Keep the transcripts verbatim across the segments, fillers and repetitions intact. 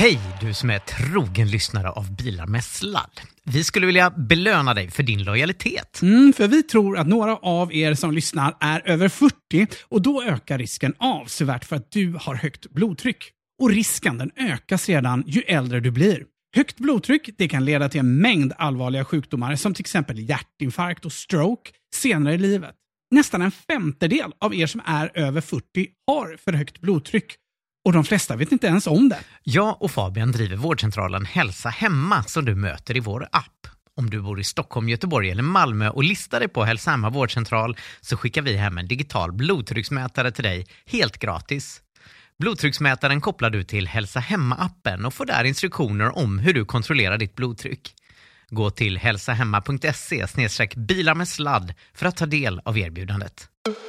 Hej, du som är trogen lyssnare av Bilar med sladd. Vi skulle vilja belöna dig för din lojalitet. Mm, för vi tror att några av er som lyssnar är över fyrtio och då ökar risken avsevärt för att du har högt blodtryck. Och risken den ökar sedan ju äldre du blir. Högt blodtryck det kan leda till en mängd allvarliga sjukdomar som till exempel hjärtinfarkt och stroke senare i livet. Nästan en femtedel av er som är över fyrtio har för högt blodtryck. Och de flesta vet inte ens om det. Jag och Fabian driver vårdcentralen Hälsa Hemma som du möter i vår app. Om du bor i Stockholm, Göteborg eller Malmö och listar dig på Hälsa Hemma vårdcentral så skickar vi hem en digital blodtrycksmätare till dig helt gratis. Blodtrycksmätaren kopplar du till Hälsa Hemma-appen och får där instruktioner om hur du kontrollerar ditt blodtryck. Gå till hälsahemma punkt se slash bilar med sladd för att ta del av erbjudandet.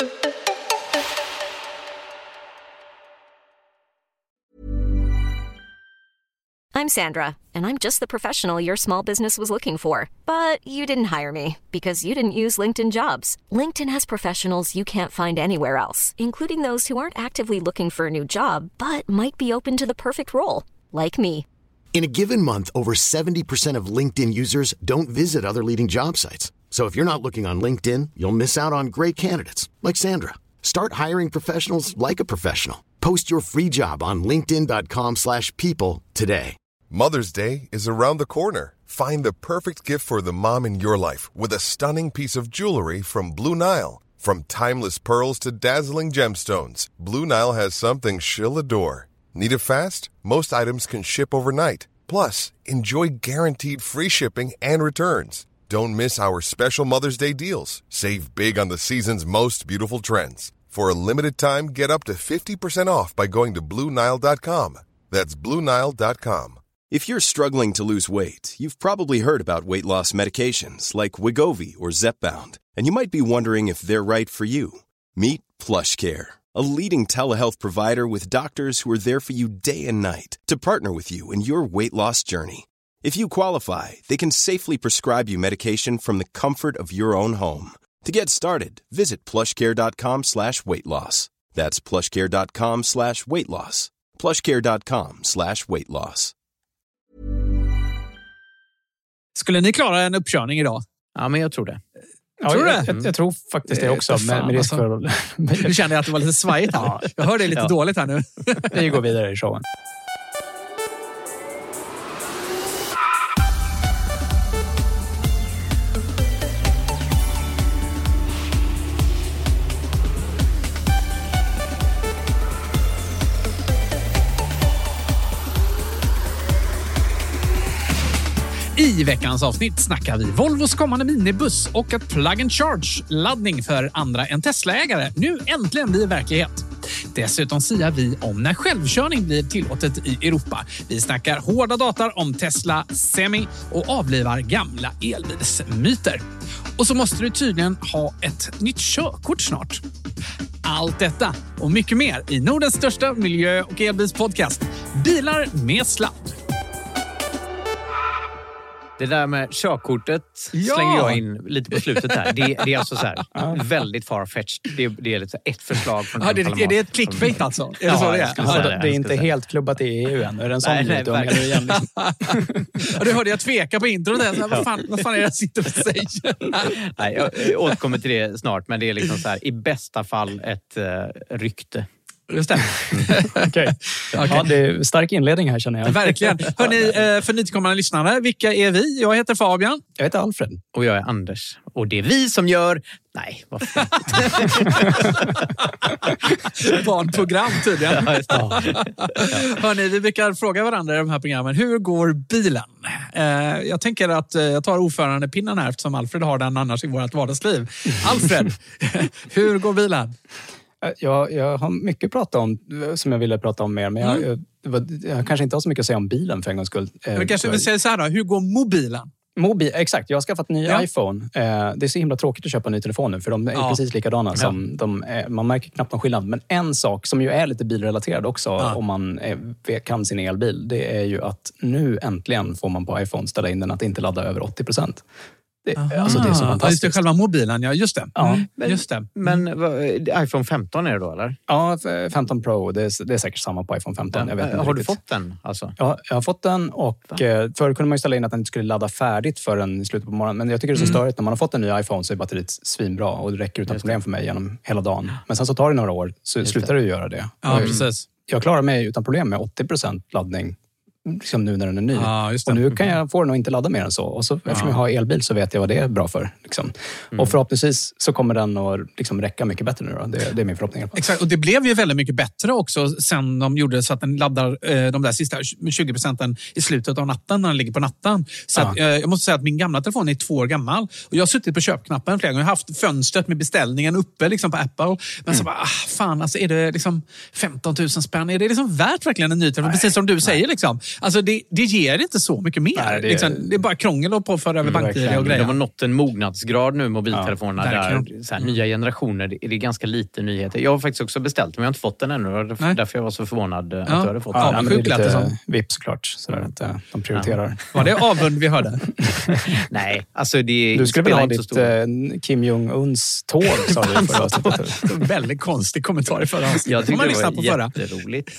I'm Sandra, and I'm just the professional your small business was looking for. But you didn't hire me because you didn't use LinkedIn Jobs. LinkedIn has professionals you can't find anywhere else, including those who aren't actively looking for a new job, but might be open to the perfect role, like me. In a given month, over seventy percent of LinkedIn users don't visit other leading job sites. So if you're not looking on LinkedIn, you'll miss out on great candidates like Sandra. Start hiring professionals like a professional. Post your free job on linkedin dot com slash people today. Mother's Day is around the corner. Find the perfect gift for the mom in your life with a stunning piece of jewelry from Blue Nile. From timeless pearls to dazzling gemstones, Blue Nile has something she'll adore. Need it fast? Most items can ship overnight. Plus, enjoy guaranteed free shipping and returns. Don't miss our special Mother's Day deals. Save big on the season's most beautiful trends. For a limited time, get up to fifty percent off by going to blue nile dot com. That's blue nile dot com. If you're struggling to lose weight, you've probably heard about weight loss medications like Wegovy or Zepbound, and you might be wondering if they're right for you. Meet PlushCare, a leading telehealth provider with doctors who are there for you day and night to partner with you in your weight loss journey. If you qualify, they can safely prescribe you medication from the comfort of your own home. To get started, visit plushcare.com slash weight loss. That's plushcare.com slash weight loss. plushcare.com slash weight loss. Skulle ni klara en uppkörning idag? Ja, men jag tror det. Ja, tror jag, du? jag, jag tror faktiskt det också. Fan, med, med risk alltså. för... Du kände att det var lite svajigt här. Ja. Jag hör det lite ja. dåligt här nu. Vi går vidare i showen. I veckans avsnitt snackar vi Volvos kommande minibuss och att plug and charge-laddning för andra än Tesla-ägare nu äntligen blir verklighet. Dessutom säger vi om när självkörning blir tillåtet i Europa. Vi snackar hårda datar om Tesla Semi och avlivar gamla elbilsmyter. Och så måste du tydligen ha ett nytt körkort snart. Allt detta och mycket mer i Nordens största miljö- och elbilspodcast. Bilar med sladd. Det där med körkortet ja. slänger jag in lite på slutet här. Det, det är alltså så här, väldigt far-fetched. Det, det är lite ett förslag från... Ja, det, är det ett clickbait alltså? Är det ja, så det är? Ja, det, det är inte helt klubbat i E U än. Är det en sån nej, nej, nej, igen? Ja, du hörde jag tveka på introt där. Så här, vad, fan, vad fan är det jag sitter och säger? Nej, jag återkommer till det snart. Men det är liksom så här, i bästa fall ett uh, rykte. Just det. Okej. Okay. Okay. Ja, det är stark inledning här känner jag. Verkligen. Hörrni, för nytillkommande lyssnare, vilka är vi? Jag heter Fabian. Jag heter Alfred. Och jag är Anders. Och det är vi som gör... Nej, vad fan. Barnprogram tydligen. Ja, ja. Hörni, vi brukar fråga varandra i de här programmen. Hur går bilen? Jag tänker att jag tar ordförandepinnen här eftersom Alfred har den annars i vårt vardagsliv. Alfred, hur går bilen? Jag, jag har mycket att prata om som jag ville prata om mer. Men jag, mm. jag, jag kanske inte har så mycket att säga om bilen för en gångs skull. Men kanske vi säger så här då. Hur går mobilen? Mobil, exakt, jag har skaffat en ny ja. iPhone. Det är så himla tråkigt att köpa en ny telefon nu för de är ja. precis likadana. Ja. Som de är, man märker knappt någon skillnad. Men en sak som ju är lite bilrelaterad också ja. om man är, kan sin elbil, det är ju att nu äntligen får man på iPhone ställa in den att inte ladda över åttio procent. Det, alltså det är så fantastiskt. Just det, själva mobilen, ja just det. Ja. Mm, Men, just det. men vad, iPhone femton är det då, eller? Ja, femton Pro, det är, det är säkert samma på iPhone femton. Jag vet inte har riktigt. du fått den? Alltså? Ja, jag har fått den och Va? förr kunde man ju ställa in att den inte skulle ladda färdigt förrän i slutet på morgonen. Men jag tycker det är så mm. störigt. När man har fått en ny iPhone så är batteriet svinbra och det räcker utan problem för mig genom hela dagen. Men sen så tar det några år så Just slutar det ju göra det. Ja, jag, precis. Jag klarar mig utan problem med åttio procent laddning. Liksom nu när den är ny. Ja, och nu kan jag få den att inte ladda mer än så. Och så, ja. eftersom jag har elbil så vet jag vad det är bra för. Liksom. Mm. Och förhoppningsvis så kommer den att liksom räcka mycket bättre nu då. Det, det är min förhoppning. Exakt, och det blev ju väldigt mycket bättre också sen de gjorde så att den laddar eh, de där sista tjugo procenten i slutet av natten när den ligger på natten. Så ja. att, eh, jag måste säga att min gamla telefon är två år gammal. Och jag har suttit på köpknappen flera gånger. Jag har haft fönstret med beställningen uppe liksom på Apple. Men mm. så bara, ah, fan alltså är det liksom femton tusen spänn? Är det liksom värt verkligen en ny telefon? Nej, Precis som du nej. säger liksom. Alltså det, det ger inte så mycket mer. Nej, det, är, liksom, det är bara krångel och påföra över bank-id och grejer. De har nått en mognadsgrad nu, mobiltelefonerna. Ja, där så här, nya generationer, det är ganska lite nyheter. Jag har faktiskt också beställt, men jag har inte fått den ännu. Därför Nej. jag var så förvånad ja. att jag hade fått ja, den. Ja, men det är lite vipp såklart. Så där, att de prioriterar. Ja. Var det avund vi hörde? Nej, alltså det Du skulle väl ha ditt eh, Kim Jong-Uns tåg, sa du förra avsnittet. Väldigt konstig kommentar i förra avsnittet. Jag tyckte det var jätteroligt.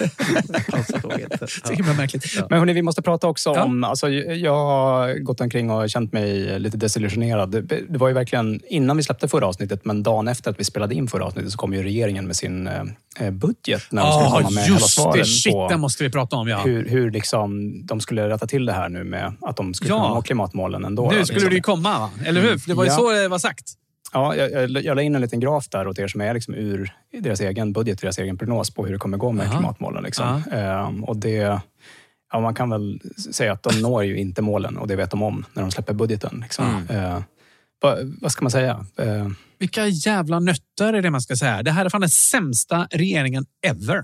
Tycker man märkligt. Ja. Men hörni, vi måste prata också ja. om... Alltså, jag har gått omkring och känt mig lite desillusionerad. Det, det var ju verkligen innan vi släppte förra avsnittet, men dagen efter att vi spelade in förra avsnittet så kom ju regeringen med sin eh, budget. När de skulle oh, komma med hela svaren det, shit, på det måste vi prata om, ja. hur, hur liksom de skulle rätta till det här nu med att de skulle ja. kunna nå klimatmålen ändå. Nu skulle liksom. det ju komma, va? Eller hur? Det var ju ja. så det var sagt. Ja, jag, jag, jag la in en liten graf där åt er som är liksom ur deras egen budget, deras egen prognos på hur det kommer gå med Aha. klimatmålen. Liksom. Um, och det... Ja, man kan väl säga att de når ju inte målen och det vet de om när de släpper budgeten. Liksom. Mm. Uh, vad, vad ska man säga? Uh, Vilka jävla nötter är det man ska säga? Det här är fan den sämsta regeringen ever.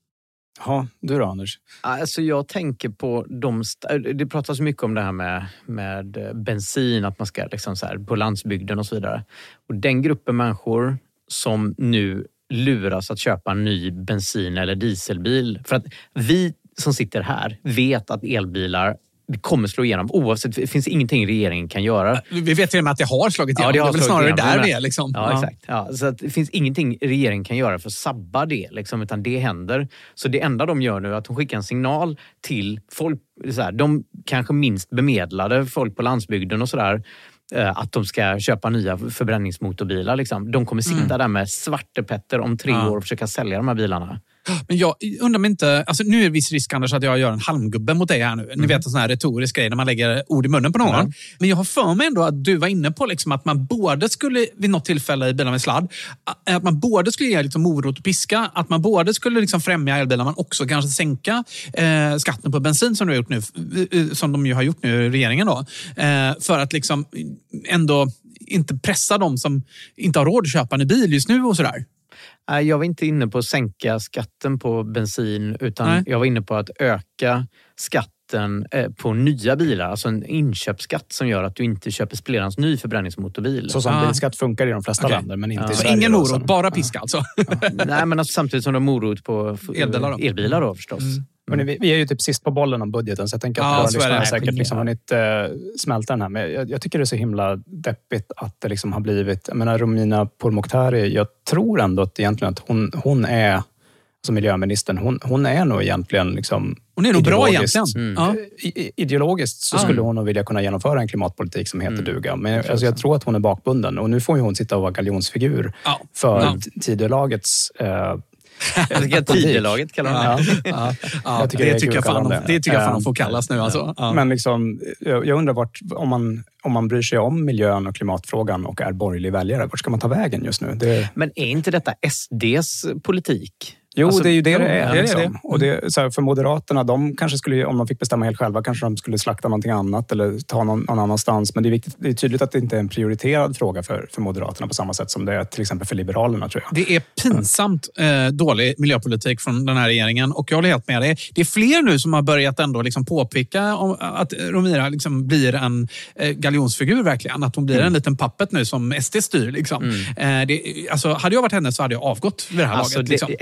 Ja, du då Anders? Alltså jag tänker på de... Det pratas mycket om det här med, med bensin, att man ska liksom så här, på landsbygden och så vidare. Och den gruppen människor som nu luras att köpa en ny bensin- eller dieselbil. För att vi som sitter här vet att elbilar det kommer slå igenom oavsett. Det finns ingenting regeringen kan göra. Vi vet till och med att det har slagit igenom. Ja, det har det är väl snarare igenom. där det är. Liksom. Ja, ja, exakt. Ja, så att det finns ingenting regeringen kan göra för att sabba det. Liksom, utan det händer. Så det enda de gör nu är att de skickar en signal till folk. Så här, de kanske minst bemedlade folk på landsbygden och sådär. Att de ska köpa nya förbränningsmotorbilar. Liksom. De kommer sitta mm. där med svartepetter om tre ja. år och försöka sälja de här bilarna. Men jag undrar mig inte, alltså nu är det viss risk Anders att jag gör en halmgubbe mot dig här nu. Mm. Ni vet en sån här retorisk grej när man lägger ord i munnen på någon. Mm. Men jag har för mig ändå att du var inne på liksom att man både skulle vid något tillfälle i bilar med sladd, att man både skulle ge liksom morot och piska, att man både skulle liksom främja elbilar men också kanske sänka eh, skatten på bensin som du har gjort nu, som de ju har gjort nu, regeringen då. Eh, för att liksom ändå inte pressa dem som inte har råd att köpa en bil just nu och sådär. Jag var inte inne på att sänka skatten på bensin utan Nej. jag var inne på att öka skatten på nya bilar. Alltså en inköpsskatt som gör att du inte köper spelans ny förbränningsmotorbil. Så som ah. bilskatt funkar i de flesta okay. länder men inte ja. i Så Sverige. Ingen morot, bara piska alltså? Ja. Nej men alltså, samtidigt som de har morot på elbilar då, elbilar då förstås. Mm. Men vi, vi är ju typ sist på bollen om budgeten så jag tänker att ja, våra lyssnare har säkert liksom hunnit uh, smälta den här. Men jag, jag tycker det är så himla deppigt att det liksom har blivit... Jag menar Romina Pourmokhtari, jag tror ändå att egentligen att hon, hon är, som miljöministern, hon, hon är nog egentligen liksom... Hon är nog bra egentligen. Mm. Ja. Ideologiskt så skulle hon nog vilja kunna genomföra en klimatpolitik som heter mm. duga. Men jag, alltså jag tror att hon är bakbunden och nu får ju hon sitta och vara galjonsfigur ja. för ja. Tidölagets... Uh, Tidelaget kallar man det. Ja. Ja. Ja. Jag tycker det, det tycker jag fan, det tycker jag fan de får kallas nu. Alltså. Ja. Men liksom, jag undrar vart, om man, om man bryr sig om miljön och klimatfrågan och är borgerlig väljare, vart ska man ta vägen just nu? Det... Men är inte detta S D:s politik? Jo, alltså, det är ju det det är. Det är liksom. det. Och det, så här, för Moderaterna, de kanske skulle, om de fick bestämma helt själva, kanske de skulle slakta någonting annat eller ta någon, någon annanstans. Men det är, viktigt, det är tydligt att det inte är en prioriterad fråga för, för Moderaterna på samma sätt som det är till exempel för Liberalerna, tror jag. Det är pinsamt eh, dålig miljöpolitik från den här regeringen och jag håller helt med dig. Det är fler nu som har börjat ändå liksom påpeka om, att Romina liksom blir en eh, galjonsfigur verkligen. Att hon blir mm. en liten pappet nu som S D styr. Liksom. Mm. Eh, det, alltså, hade jag varit henne så hade jag avgått vid det här alltså, laget. Liksom. Det, exakt det här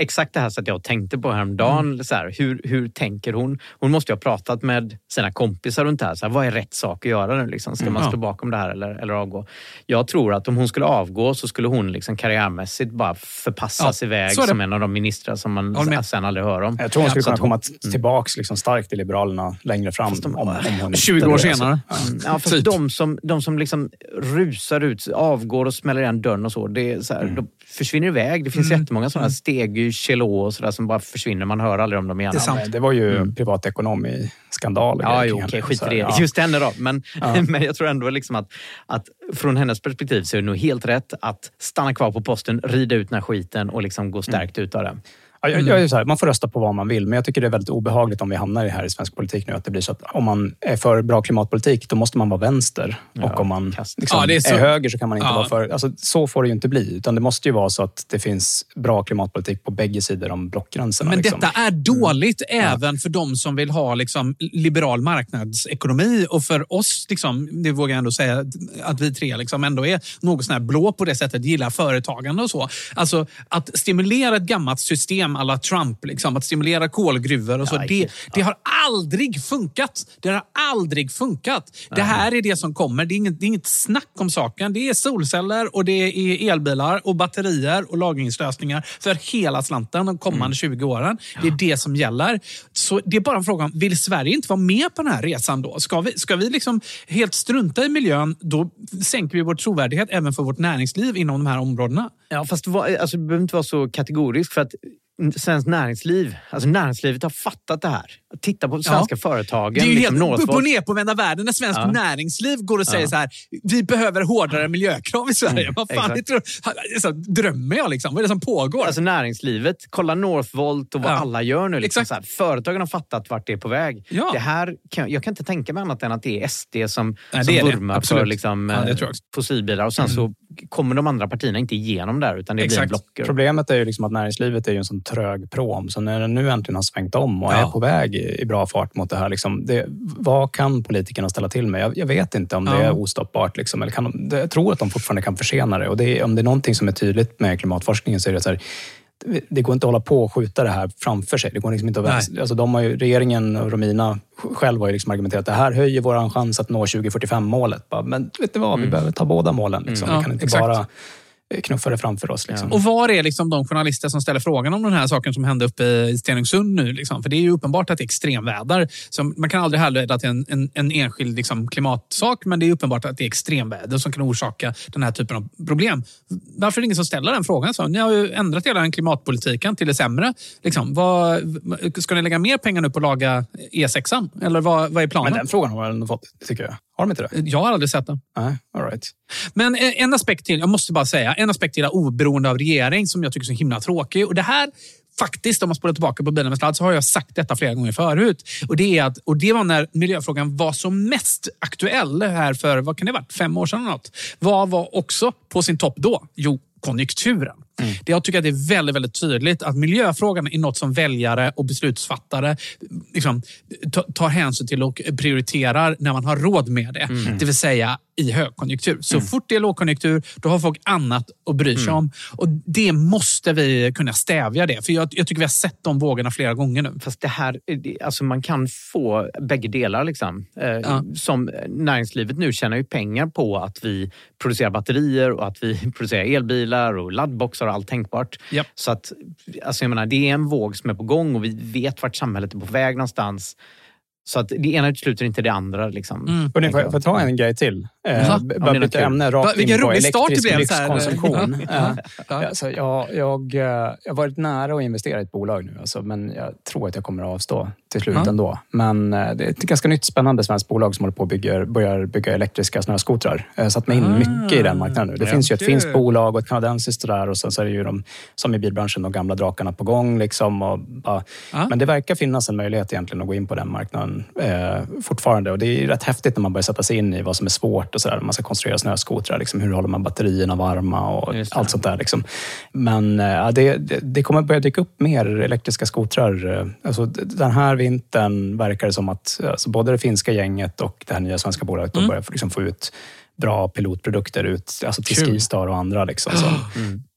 här så att jag tänkte på häromdagen, mm. så här, hur, hur tänker hon? Hon måste ju ha pratat med sina kompisar runt det här. Så här, vad är rätt sak att göra nu? Liksom? Ska mm. man stå bakom det här eller, eller avgå? Jag tror att om hon skulle avgå så skulle hon liksom karriärmässigt bara förpassas ja, iväg som en av de ministrar som man sen aldrig hör om. Jag tror hon skulle kunna komma hon, tillbaks liksom starkt till Liberalerna längre fram. De, om, om hon tjugo år senare. Mm. Ja, fast typ. de som, de som liksom rusar ut, avgår och smäller igen dörren och så, det är så här, mm. de försvinner iväg. Det finns mm. jättemånga sådana här Steg, Kjellå och sådär som bara försvinner. Man hör aldrig om dem igen. Det, är sant. Det var ju mm. privatekonomi-skandal. Ja, jo, okej, okay, skit i det. Ja. Just henne då. Men, ja. men jag tror ändå liksom att, att från hennes perspektiv så är det nog helt rätt att stanna kvar på posten, rida ut den här skiten och liksom gå stärkt mm. ut av det. Ja, jag, jag är så här, man får rösta på vad man vill, men jag tycker det är väldigt obehagligt om vi hamnar i här i svensk politik nu, att det blir så att om man är för bra klimatpolitik, då måste man vara vänster. Ja, och om man liksom ja, är, så... är höger så kan man inte ja. vara för... Alltså, så får det ju inte bli, utan det måste ju vara så att det finns bra klimatpolitik på bägge sidor om blockgränserna. Men liksom. detta är dåligt mm. även ja. för de som vill ha liksom, liberal marknadsekonomi, och för oss, liksom, det vågar jag ändå säga, att vi tre liksom, ändå är något sån här blå på det sättet, gillar företagande och så. Alltså att stimulera ett gammalt system alla Trump, liksom, att stimulera kolgruvor och så. Ja, det, det har aldrig funkat. Det har aldrig funkat. Nej. Det här är det som kommer. Det är, inget, det är inget snack om saken. Det är solceller och det är elbilar och batterier och lagringslösningar för hela slanten de kommande mm. tjugo åren. Det är det som gäller. Så det är bara en fråga om, vill Sverige inte vara med på den här resan då? Ska vi, ska vi liksom helt strunta i miljön, då sänker vi vår trovärdighet även för vårt näringsliv inom de här områdena. Ja, fast alltså, det behöver inte vara så kategoriskt, för att svenskt näringsliv, alltså näringslivet har fattat det här. Titta på svenska ja. företagen. Det är ju liksom helt upp och ner på vända världen när svensk ja. näringsliv går och säger ja. så här: vi behöver hårdare miljökrav i Sverige. Mm, Vad fan, det tror, så drömmer jag liksom. Vad är det som pågår? Alltså näringslivet, kolla Northvolt och vad ja. alla gör nu. Liksom, så här, företagen har fattat vart det är på väg. Ja. Det här kan, jag kan inte tänka mig annat än att det är S D som, Nej, som det vurmar för liksom, ja, fossilbilar. Och sen mm. så kommer de andra partierna inte igenom där, utan det Exakt. blir blocker. Problemet är ju liksom att näringslivet är ju en sån trög prom. Så när den nu äntligen har svängt om och ja. är på väg i bra fart mot det här, liksom, det, vad kan politikerna ställa till med? Jag, jag vet inte om ja. det är ostoppbart. Liksom, eller kan de, jag tror att de fortfarande kan försena det. Och det, om det är någonting som är tydligt med klimatforskningen så är det så här, det går inte att hålla på och skjuta det här framför sig. Det går liksom inte att, alltså de har ju, regeringen och Romina själv har ju liksom argumenterat att det här höjer vår chans att nå tjugo fyrtiofem-målet. Men vet du vad, mm. vi behöver ta båda målen. Liksom. Mm. Vi kan inte exakt. bara knuffa det framför oss. Liksom. Och var är liksom de journalister som ställer frågan om den här saken som hände uppe i Stenungsund nu? Liksom? För det är ju uppenbart att det är extremväder. Som, man kan aldrig härleda till en, en, en enskild liksom, klimatsak, men det är uppenbart att det är extremväder som kan orsaka den här typen av problem. Varför är det ingen som ställer den frågan? Så, ni har ju ändrat hela den klimatpolitiken till det sämre. Liksom, vad, ska ni lägga mer pengar nu på att laga E sexan? Eller vad, vad är planen? Men den frågan har jag fått, tycker jag. Har de inte det? Jag har aldrig sett den. Nej, all right. Men en aspekt till, jag måste bara säga, en aspekt till oberoende av regering som jag tycker är så himla tråkig. Och det här, faktiskt, om man spolar tillbaka på bilen med sladd, så har jag sagt detta flera gånger förut. Och det, är att, och det var när miljöfrågan var som mest aktuell här för, vad kan det ha varit, fem år sedan eller något. Vad var också på sin topp då? Jo, konjunkturen. Mm. Det jag tycker att det är väldigt, väldigt tydligt att miljöfrågan är något som väljare och beslutsfattare liksom, tar hänsyn till och prioriterar när man har råd med det. Mm. Det vill säga i högkonjunktur. Så mm. fort det är lågkonjunktur, då har folk annat att bry sig mm. om. Och det måste vi kunna stävja det. För jag, jag tycker vi har sett de vågorna flera gånger nu. Fast det här, alltså man kan få bägge delar liksom. Eh, ja. Som näringslivet nu tjänar ju pengar på att vi producerar batterier och att vi producerar elbilar och laddboxar och allt tänkbart. Yep. Så att, alltså jag menar, det är en våg som är på gång och vi vet vart samhället är på väg någonstans. Så att det ena utesluter inte det andra. Liksom, mm. Får jag, får jag ta en grej till? Eh, bara byta ämne rakt in på elektrisk lyxkonsumtion. ja. Ja. Alltså, jag, jag, jag har varit nära att investera i ett bolag nu. Alltså, men jag tror att jag kommer att avstå till slut ja. ändå. Men det är ett ganska nytt spännande svenskt bolag som håller på att bygga, börjar bygga elektriska snöskotrar. Jag har satt mig in ah. mycket i den marknaden nu. Det ja. finns ju ett finskt bolag och ett kanadensiskt där. Och sen så är det ju de, som i bilbranschen, de gamla drakarna på gång. Liksom, och, ja. Ah. Men det verkar finnas en möjlighet egentligen att gå in på den marknaden eh, fortfarande. Och det är rätt häftigt när man börjar sätta sig in i vad som är svårt och sådär. Man ska konstruera snöskotrar, liksom, hur håller man batterierna varma och allt sånt där. Liksom. Men ja, det, det, det kommer börja dyka upp mer elektriska skotrar. Alltså, den här vintern verkar det som att alltså, både det finska gänget och det här nya svenska bolaget mm. börjar liksom, få ut bra pilotprodukter ut, alltså till Skistar och andra. Liksom, så. Mm.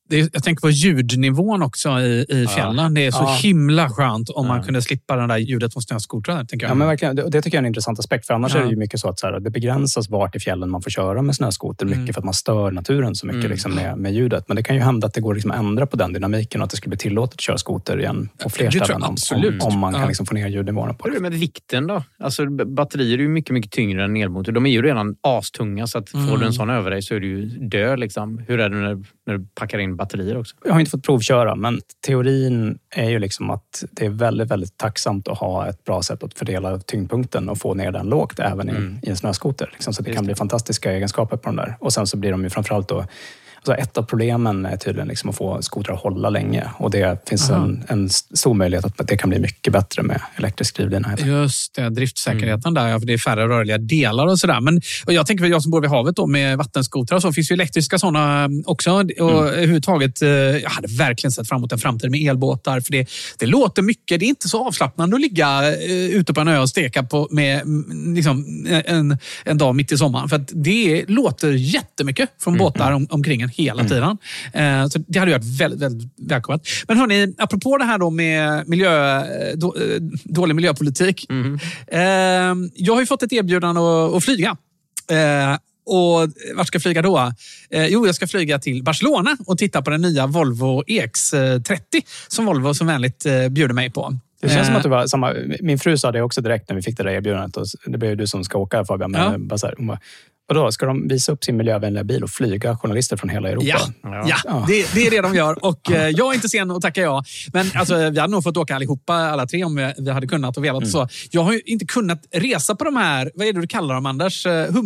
Det är, jag tänker på ljudnivån också i, i fjällen. Ja. Det är så ja. himla skönt om ja. man kunde slippa den där ljudet från snöskotrar. Tänker jag. Ja, men verkligen. Det, det tycker jag är en intressant aspekt. För annars ja. är det ju mycket så att så här, det begränsas vart i fjällen man får köra med snöskoter. Mycket mm. för att man stör naturen så mycket mm. liksom, med, med ljudet. Men det kan ju hända att det går liksom att ändra på den dynamiken och att det skulle bli tillåtet att köra skoter igen på fler det ställen. Om, om, om man kan ja. liksom få ner ljudnivån på det. Hur är det med vikten då? Alltså, batterier är ju mycket, mycket tyngre än elmotor. De är ju redan astunga så att mm. får du en sån över dig så är du ju död liksom. Hur är det när, när du packar in batterier också? Jag har inte fått provköra, men teorin är ju liksom att det är väldigt, väldigt tacksamt att ha ett bra sätt att fördela tyngdpunkten och få ner den lågt även mm. i, i en snöskoter. Liksom, så det kan bli fantastiska egenskaper på de där. Och sen så blir de ju framförallt då alltså ett av problemen är tydligen liksom att få skotrar att hålla länge. Och det finns en, en stor möjlighet att det kan bli mycket bättre med elektrisk drivlina. Just det, driftsäkerheten mm. där. För det är färre rörliga delar och sådär. Men och jag tänker att jag som bor vid havet då med vattenskotrar så finns ju elektriska sådana också. Och mm. överhuvudtaget, jag hade verkligen sett fram emot en framtid med elbåtar. För det, det låter mycket. Det är inte så avslappnande att ligga ute på en ö och steka på med liksom, en, en dag mitt i sommaren. För att det låter jättemycket från mm. båtar om, omkring en hela tiden. Mm. Så det hade varit väldigt, väldigt välkommet. Men hörni, apropå det här då med miljö, då, dålig miljöpolitik. Mm. Eh, jag har ju fått ett erbjudande att, att flyga. Eh, och vart ska jag flyga då? Eh, jo, jag ska flyga till Barcelona och titta på den nya Volvo E X trettio som Volvo som vänligt eh, bjuder mig på. Det känns som att du var samma. Min fru sa det också direkt när vi fick det där erbjudandet. Och det blev du som ska åka, Fabian. Men ja. bara så här, hon bara, och då ska de visa upp sin miljövänliga bil och flyga journalister från hela Europa. Ja, ja. ja. Det, det är det de gör. Och eh, jag är inte sen att tacka ja. Men alltså, vi hade nog fått åka allihopa, alla tre, om vi, vi hade kunnat och velat. Mm. Så. Jag har ju inte kunnat resa på de här, vad är det du kallar dem, Anders?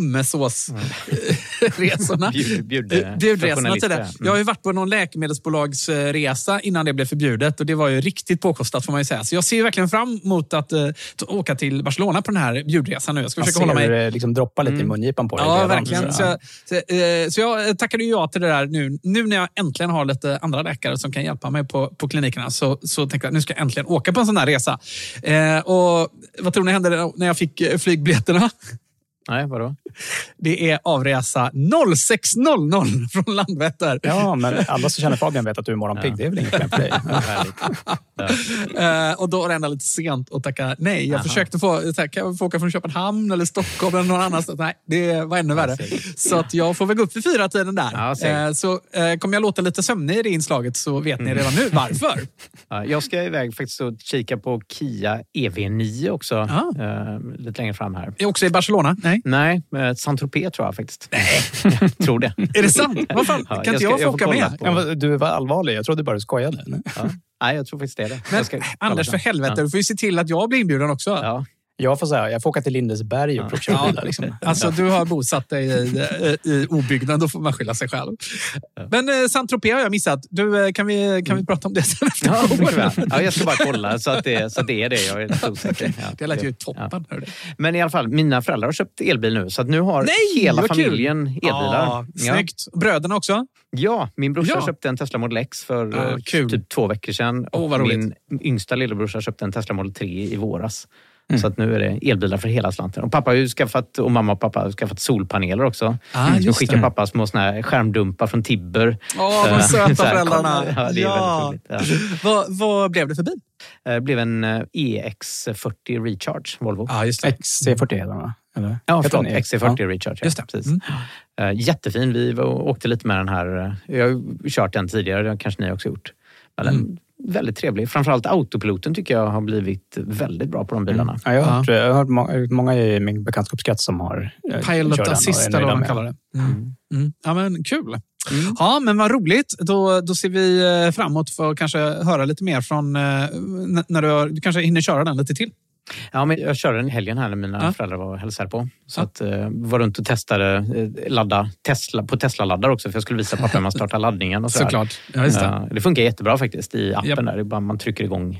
Hummersås-resorna. Bjud, bjud, Bjudresorna till det. Mm. Jag har ju varit på någon läkemedelsbolagsresa innan det blev förbjudet. Och det var ju riktigt påkostat får man ju säga. Så jag ser ju verkligen fram emot att uh, åka till Barcelona på den här bjudresan nu. Jag ska försöka hålla mig... Det liksom droppa lite mm. i mungipan på det. Ja, verkligen. Så, så, så jag tackade ju ja till det där nu. Nu när jag äntligen har lite andra läkare som kan hjälpa mig på, på klinikerna så, så tänkte jag nu ska jag äntligen åka på en sån här resa. Eh, och vad tror ni hände när jag fick flygbiljetterna? Nej, vadå? Det är avresa noll sex noll noll från Landvetter. Ja, men alla som känner Fabian vet att du är morgonpigg. Ja. Det är väl inget problem för dig. Ja. uh, och då är det ändå lite sent att tacka nej. Jag Aha. försökte få, kan jag få åka från Köpenhamn eller Stockholm eller någon annanstans. Nej, det var ännu värre. Så att jag får väl gå upp för fyra tiden där. Ja, uh, så uh, kommer jag låta lite sömnig i det inslaget så vet ni redan nu varför. Ja, jag ska iväg faktiskt och kika på Kia E V nio också. Uh, lite längre fram här. Är också i Barcelona? Nej. Nej, Saint-Tropez tror jag faktiskt. Nej. Jag tror det. Är det sant? Vad fan? Kan ja, inte jag, jag få åka med? Ja, du var allvarlig. Jag trodde bara du skojade. Ja. Nej, jag tror faktiskt det är det. Men, ska, Anders, för helvete. Ja. Du får ju se till att jag blir inbjuden också. Ja. Jag får säga, jag får åka till Lindesberg och provköra ja. bilar. Liksom. Alltså, du har bosatt dig i, i, i obygden, då får man skylla sig själv. Men eh, Saint-Tropez har jag missat. Du, kan, vi, kan vi prata om det sen efter? Ja, ja, jag ska bara kolla så att det, så att det är det. Jag är lite osäker. Ja. Det lät ju toppen. Ja. Men i alla fall, mina föräldrar har köpt elbil nu. Så att nu har Nej, hela familjen kul. elbilar. Ja, snyggt. Ja. Bröderna också? Ja, min brorsa ja. köpte en Tesla Model X för ja, typ två veckor sedan. Och oh, min yngsta lillebrorsa köpte en Tesla Model tre i våras. Mm. Så att nu är det elbilar för hela slanten. Och pappa har ju skaffat, och mamma och pappa har skaffat solpaneler också. Ah, nu skickar det. pappa små såna här skärmdumpar från Tibber. Åh, oh, de söta föräldrarna. Ja, det är ja. väldigt roligt. Ja. vad, vad blev det för bil? Det blev en E X fyrtio Recharge, Volvo. Ja, ah, just det. X C fyrtio heter den, eller? Ja, förlåt, X C fyrtio ja. Recharge. Ja, just det. Precis. Mm. Jättefin. Vi åkte lite med den här. Jag har kört den tidigare, det kanske ni också gjort. Men mm. väldigt trevlig. Framförallt autopiloten tycker jag har blivit väldigt bra på de bilarna. Mm. Ja, jag har hört, jag har hört många, många i min bekantskapskrets som har Pilot assist eller vad man kallar det. Mm. Mm. Ja, men kul. Mm. Ja, men vad roligt. Då, då ser vi framåt för att kanske höra lite mer från när du, du kanske hinner köra den lite till. Ja, men jag körde den i helgen här när mina ja. föräldrar var och hälsade på. Så ja. att uh, var runt och testade uh, ladda Tesla på Tesla-laddar också. För jag skulle visa pappa hur man startar laddningen. Och så Såklart. Ja, just det. Uh, det funkar jättebra faktiskt i appen yep. där. Det är bara man trycker igång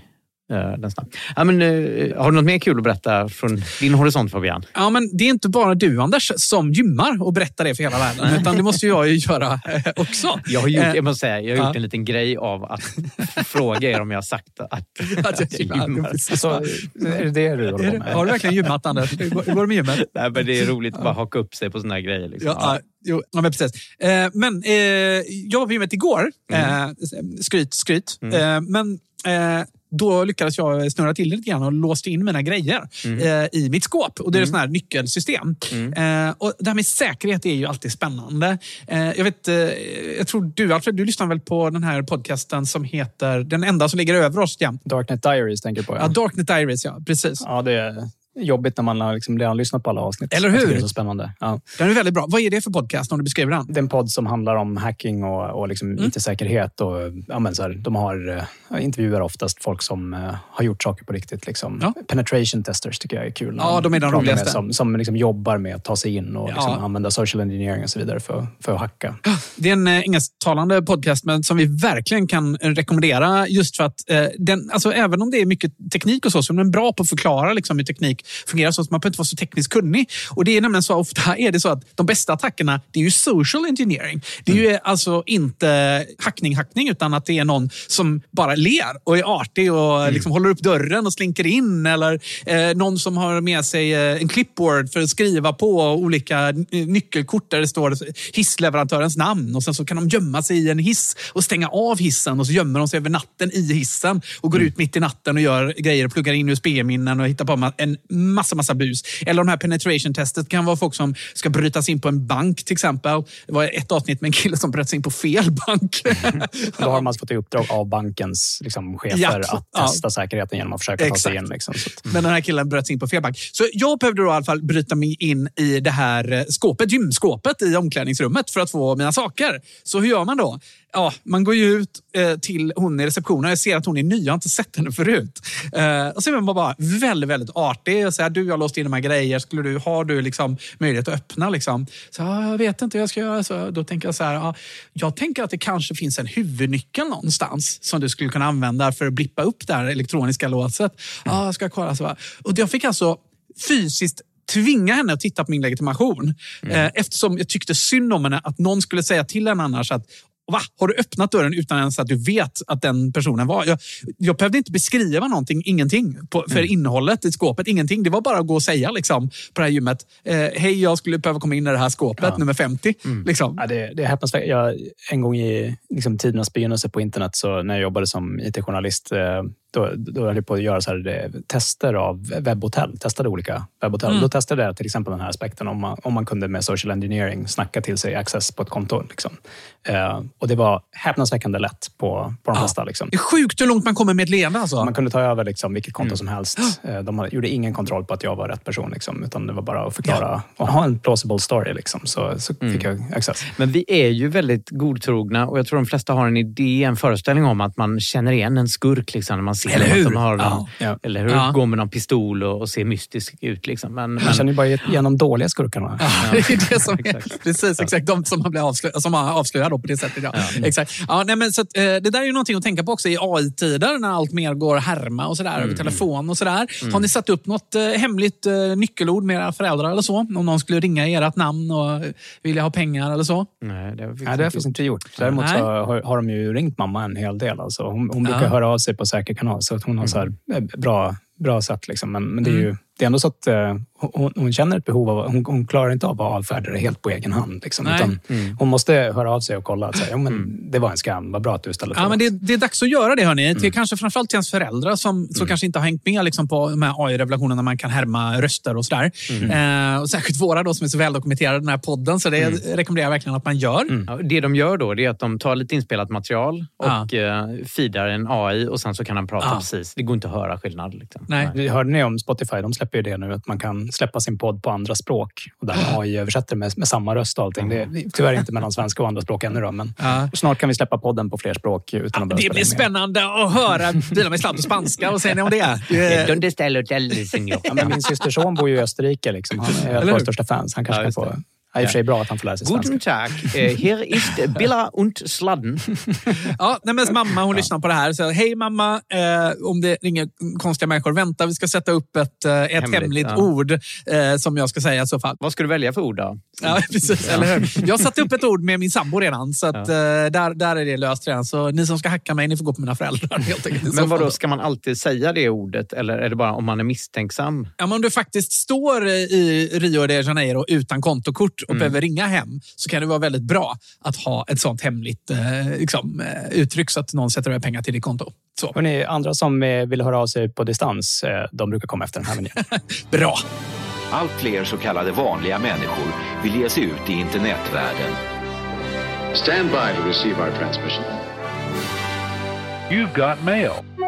den snabbt. Ja, men, har du något mer kul att berätta från din horisont, Fabian? Ja, men det är inte bara du, Anders, som gymmar och berättar det för hela världen, utan det måste jag ju göra också. Jag har gjort, jag måste säga, jag har gjort ja. en liten grej av att fråga er om jag har sagt att, att jag gymmar. Alltså, är det det du håller på med? Har du verkligen gymmat, Anders? Hur går det med gymmet? Nej, men det är roligt att bara haka upp sig på såna här grejer. Liksom. Ja, ja. Jo, ja, men precis. Eh, men eh, jag var på gymmet igår. Mm. Eh, skryt, skryt. Mm. Eh, men eh, då lyckades jag snurra till lite grann och låste in mina grejer mm. eh, i mitt skåp. Och det är mm. ett sånt här nyckelsystem. Mm. Eh, och det här med säkerhet är ju alltid spännande. Eh, jag vet, eh, jag tror du, Alfred, du lyssnar väl på den här podcasten som heter Den enda som ligger över oss jämt. Darknet Diaries tänker på. Ja, ja Darknet Diaries, ja, precis. Ja, det är jobbigt när man har liksom redan lyssnat på alla avsnitt. Eller hur? Det är så spännande. Ja. Den är väldigt bra. Vad är det för podcast om du beskriver den? Det är en podd som handlar om hacking och, och liksom mm. I T-säkerhet. Och, ja, men så här, de har uh, intervjuar oftast folk som uh, har gjort saker på riktigt. Liksom. Ja. Penetration testers tycker jag är kul. Ja, de är de roligaste. Med, som som liksom jobbar med att ta sig in och liksom, ja. använda social engineering och så vidare för, för att hacka. Det är en uh, engelsktalande podcast, men som vi verkligen kan rekommendera just för att uh, den, alltså, även om det är mycket teknik och så, så är den bra på att förklara liksom, hur teknik fungerar, så att man behöver inte vara så tekniskt kunnig. Och det är nämligen så ofta är det så att de bästa attackerna, det är ju social engineering. Det är ju mm. alltså inte hackning, hackning, utan att det är någon som bara ler och är artig och mm. liksom håller upp dörren och slinker in, eller eh, någon som har med sig eh, en clipboard för att skriva på olika nyckelkort där det står hissleverantörens namn, och sen så kan de gömma sig i en hiss och stänga av hissen, och så gömmer de sig över natten i hissen och går mm. ut mitt i natten och gör grejer och pluggar in U S B-minnen och hittar på en massa massa bus. Eller de här penetration-testet kan vara folk som ska brytas in på en bank till exempel. Det var ett avsnitt med en kille som bröt sig in på fel bank. Då har man fått i uppdrag av bankens liksom, chefer ja, att ja. testa säkerheten genom att försöka Exakt. ta sig in. Liksom, så att... Men den här killen bröt sig in på fel bank. Så jag behövde då i alla fall bryta mig in i det här skåpet, gymskåpet i omklädningsrummet för att få mina saker. Så hur gör man då? Ja, man går ju ut eh, till hon i receptionen. Jag ser att hon är ny, jag har inte sett henne förut. Eh, och så är man bara väldigt, väldigt artig och säger, du, jag har låst in de här grejer. Skulle du, har du liksom möjlighet att öppna liksom? Så ja, jag vet inte hur jag ska göra. Så då tänker jag så här, ja, jag tänker att det kanske finns en huvudnyckel någonstans som du skulle kunna använda för att blippa upp det här elektroniska låset. Ja, jag ska kolla så. Och jag fick alltså fysiskt tvinga henne att titta på min legitimation. Mm. Eh, eftersom jag tyckte synd om henne att någon skulle säga till henne annars att va, har du öppnat dörren utan ens att du vet att den personen var? Jag, jag behövde inte beskriva någonting, ingenting på, för mm. innehållet i skåpet, ingenting. Det var bara att gå och säga liksom, på det här gymmet, eh, hej, jag skulle behöva komma in i det här skåpet, ja. nummer femtio. Mm. Liksom. Ja, det, det är häpnadsväckande. Jag, en gång i liksom, tidernas begynnelse på internet, så när jag jobbade som I T-journalist, eh, Då, då höll jag på att göra så här, tester av webbhotell. Testade olika webbhotell. Mm. Då testade jag till exempel den här aspekten om man, om man kunde med social engineering snacka till sig access på ett konto. Liksom. Eh, och det var häpnadsväckande lätt på, på de flesta. Ja. Liksom. Det är sjukt hur långt man kommer med ett leende. Alltså. Man kunde ta över liksom, vilket konto mm. som helst. Eh, de hade, gjorde ingen kontroll på att jag var rätt person. Liksom, utan det var bara att förklara ja. och ha en plausible story. Liksom, så så mm. fick jag access. Men vi är ju väldigt godtrogna, och jag tror de flesta har en idé, en föreställning om att man känner igen en skurk liksom, när man ser eller hur? Att de har ja. Ja. Eller hur? Ja. Går med någon pistol och, och ser mystisk ut. Liksom. Men, man men... känner ju bara igenom dåliga skurkarna. Ja, ja. Det är det som är, precis, exakt. De som har blivit avslöjade, som har avslöjat på det sättet. Ja. Ja. Mm. Exakt. Ja, nej, men, så att, eh, det där är ju någonting att tänka på också i A I-tider, när allt mer går härma och sådär, mm. över telefon och sådär. Mm. Har ni satt upp något eh, hemligt eh, nyckelord med era föräldrar eller så? Om någon skulle ringa i ert namn och vilja ha pengar eller så? Nej, det har vi ja, faktiskt inte gjort. Däremot så har, har de ju ringt mamma en hel del. Alltså. Hon, hon brukar ja. höra av sig på säker kanal, så att hon har så här, bra, bra sätt. Liksom. Men, men det är ju det är ändå så att uh, hon, hon känner ett behov av, hon, hon klarar inte av att avfärda det helt på egen hand. Liksom, utan mm. hon måste höra av sig och kolla att säga, ja, men mm. det var en skam, vad bra att du ställde ja, men det, det är dags att göra det, hörni. Mm. Till, kanske framförallt till ens föräldrar som, som mm. kanske inte har hängt med liksom, på de här A I-revelationerna när man kan härma röster och sådär. Mm. Eh, och särskilt våra då som är så väldokumenterade i den här podden, så det mm. rekommenderar jag verkligen att man gör. Mm. Ja, det de gör då, det är att de tar lite inspelat material och ja. uh, feedar en A I, och sen så kan han prata ja. precis. Det går inte att höra skillnad. Liksom. Nej. Nej. Hörde ni om Spotify? De släpper ju det nu, att man kan släppa sin podd på andra språk, och där A I översätter med, med samma röst och allting. Det är tyvärr inte mellan svenska och andra språk ännu då, men ja. snart kan vi släppa podden på fler språk utan ja, att det blir spännande att höra bilar med sladd och spanska. Och säger ni om det är? Ja, men min systerson bor ju i Österrike liksom. Han är våra största fans. Han kanske ja, kan få Ja, i och för sig bra att han får lära sig svenska. Guten Tag, eh, här ist Billa und Sladden. Ja, nej, men mamma hon ja. lyssnar på det här. Så, hej mamma, eh, om det ringer konstiga människor, vänta, vi ska sätta upp ett, eh, ett hemligt, hemligt ja. ord eh, som jag ska säga i så fall. Vad ska du välja för ord då? Ja, precis. Ja. Eller hur? Jag har satt upp ett ord med min sambo redan, så att, ja. eh, där, där är det löst redan. Så ni som ska hacka mig, ni får gå på mina föräldrar helt enkelt. Men vadå, ska man alltid säga det ordet, eller är det bara om man är misstänksam? Ja, men om du faktiskt står i Rio de Janeiro utan kontokort och mm. behöver ringa hem, så kan det vara väldigt bra att ha ett sånt hemligt eh, liksom, uttryck så att någon sätter över pengar till ditt konto. Så. Och ni andra som vill höra av sig på distans, eh, de brukar komma efter den här menyn. Bra! Allt fler så kallade vanliga människor vill ge sig ut i internetvärlden. Stand by to receive our transmission. You've got mail.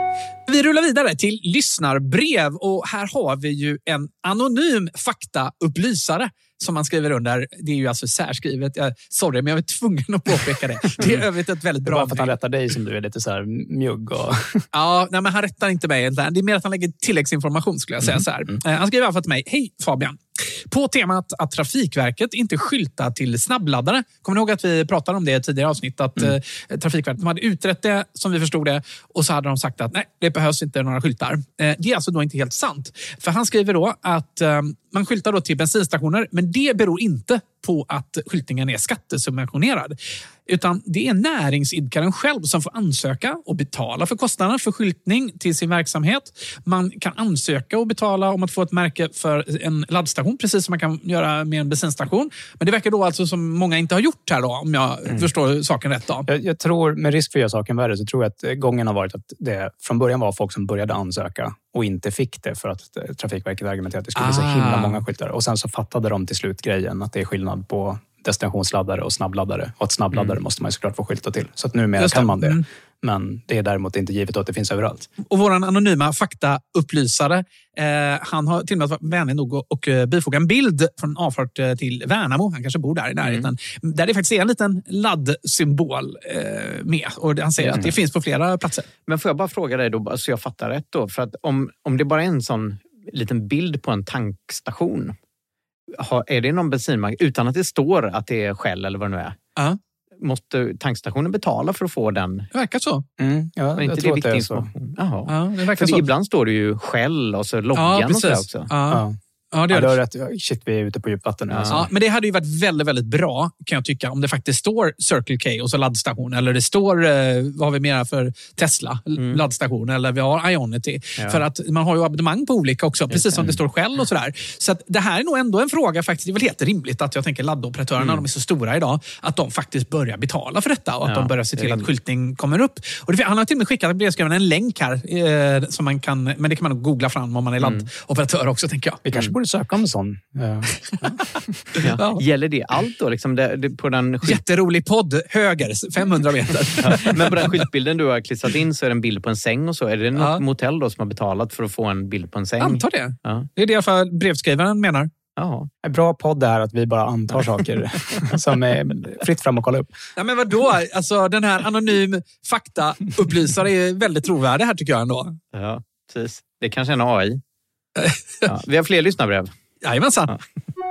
Vi rullar vidare till lyssnarbrev och här har vi ju en anonym faktaupplysare som man skriver under. Det är ju alltså särskrivet. Jag, sorry, men jag är tvungen att påpeka det. Det är övrigt ett väldigt bra... Bara för att han rättar dig som du är lite så här mjugg och... Ja, nej, men han rättar inte mig. Det är mer att han lägger tilläggsinformation skulle jag säga så här. Mm. Han skriver i alla fall till mig. Hej Fabian. På temat att Trafikverket inte skyltar till snabbladdare. Kommer ni ihåg att vi pratade om det i tidigare avsnitt? Att mm. eh, Trafikverket de hade utrett det som vi förstod det. Och så hade de sagt att nej, det behövs inte några skyltar. Eh, det är alltså då inte helt sant. För han skriver då att eh, man skyltar då till bensinstationer. Men det beror inte på att skyltningen är skattesubventionerad. Utan det är näringsidkaren själv som får ansöka och betala för kostnaderna för skyltning till sin verksamhet. Man kan ansöka och betala om att få ett märke för en laddstation, precis som man kan göra med en bensinstation. Men det verkar då alltså som många inte har gjort här då, om jag mm. förstår saken rätt då. Jag, jag tror, med risk för att göra saken värre, så tror jag att gången har varit att det från början var folk som började ansöka och inte fick det för att Trafikverket argumenterade att det skulle bli ah. så himla många skyltar. Och sen så fattade de till slut grejen att det är skillnad på destinationsladdare och snabbladdare. Och att snabbladdare mm. måste man ju såklart få skylta till. Så att numera kan man det. Mm. Men det är däremot inte givet att det finns överallt. Och våran anonyma faktaupplysare, eh, han har till och med varit vänlig nog och, och bifoga en bild från avfart till Värnamo. Han kanske bor där i närheten. Mm. Där det faktiskt är en liten laddsymbol eh, med. Och han säger mm. att det finns på flera platser. Men får jag bara fråga dig då, så jag fattar rätt då. För att om, om det bara är en sån liten bild på en tankstation, har, är det någon bensinmark utan att det står att det är Shell eller vad det nu är? Ja. Måste tankstationen betala för att få den? Det verkar så. Mm, ja, men inte jag det tror viktig att det är information? så. Jaha. Ja, det verkar för så. Ibland står det ju Shell och så loggan ja, och så också. Ja. Ja. Ja, det, ja, det har rätt. Shit, vi är ute på djupvatten nu. Ja. Alltså. Ja, men det hade ju varit väldigt, väldigt bra, kan jag tycka, om det faktiskt står Circle K och så laddstation. Eller det står, eh, vad har vi mer för Tesla, mm. laddstation. Eller vi har Ionity. Ja. För att man har ju abonnemang på olika också, precis Just som det. det står Shell och sådär. Så att det här är nog ändå en fråga faktiskt. Det är väl helt rimligt att jag tänker laddoperatörerna, mm. de är så stora idag, att de faktiskt börjar betala för detta. Och att ja, de börjar se till att skyltning kommer upp. Och det, han har till och med skickat en länk här. Eh, som man kan, men det kan man nog googla fram om man är laddoperatör mm. också, tänker jag. Vi kanske borde söka om en sån. Ja. Ja. Ja. Gäller det allt då? Liksom det, det, på den skylt... Jätterolig podd, höger, femhundra meter. Ja. Men på den skyltbilden du har klistrat in så är det en bild på en säng och så. Är det något ja. motell då som har betalat för att få en bild på en säng? Antar det. Ja. Det är det i alla fall brevskrivaren menar. Ja. En bra podd är att vi bara antar saker som är fritt fram och kolla upp. Ja, men vadå? Alltså, den här anonym faktaupplysare är väldigt trovärdig här, tycker jag ändå. Ja, precis. Det kanske är en A I. Ja. Vi har fler lyssnarbrev. Jajamensan. Ja.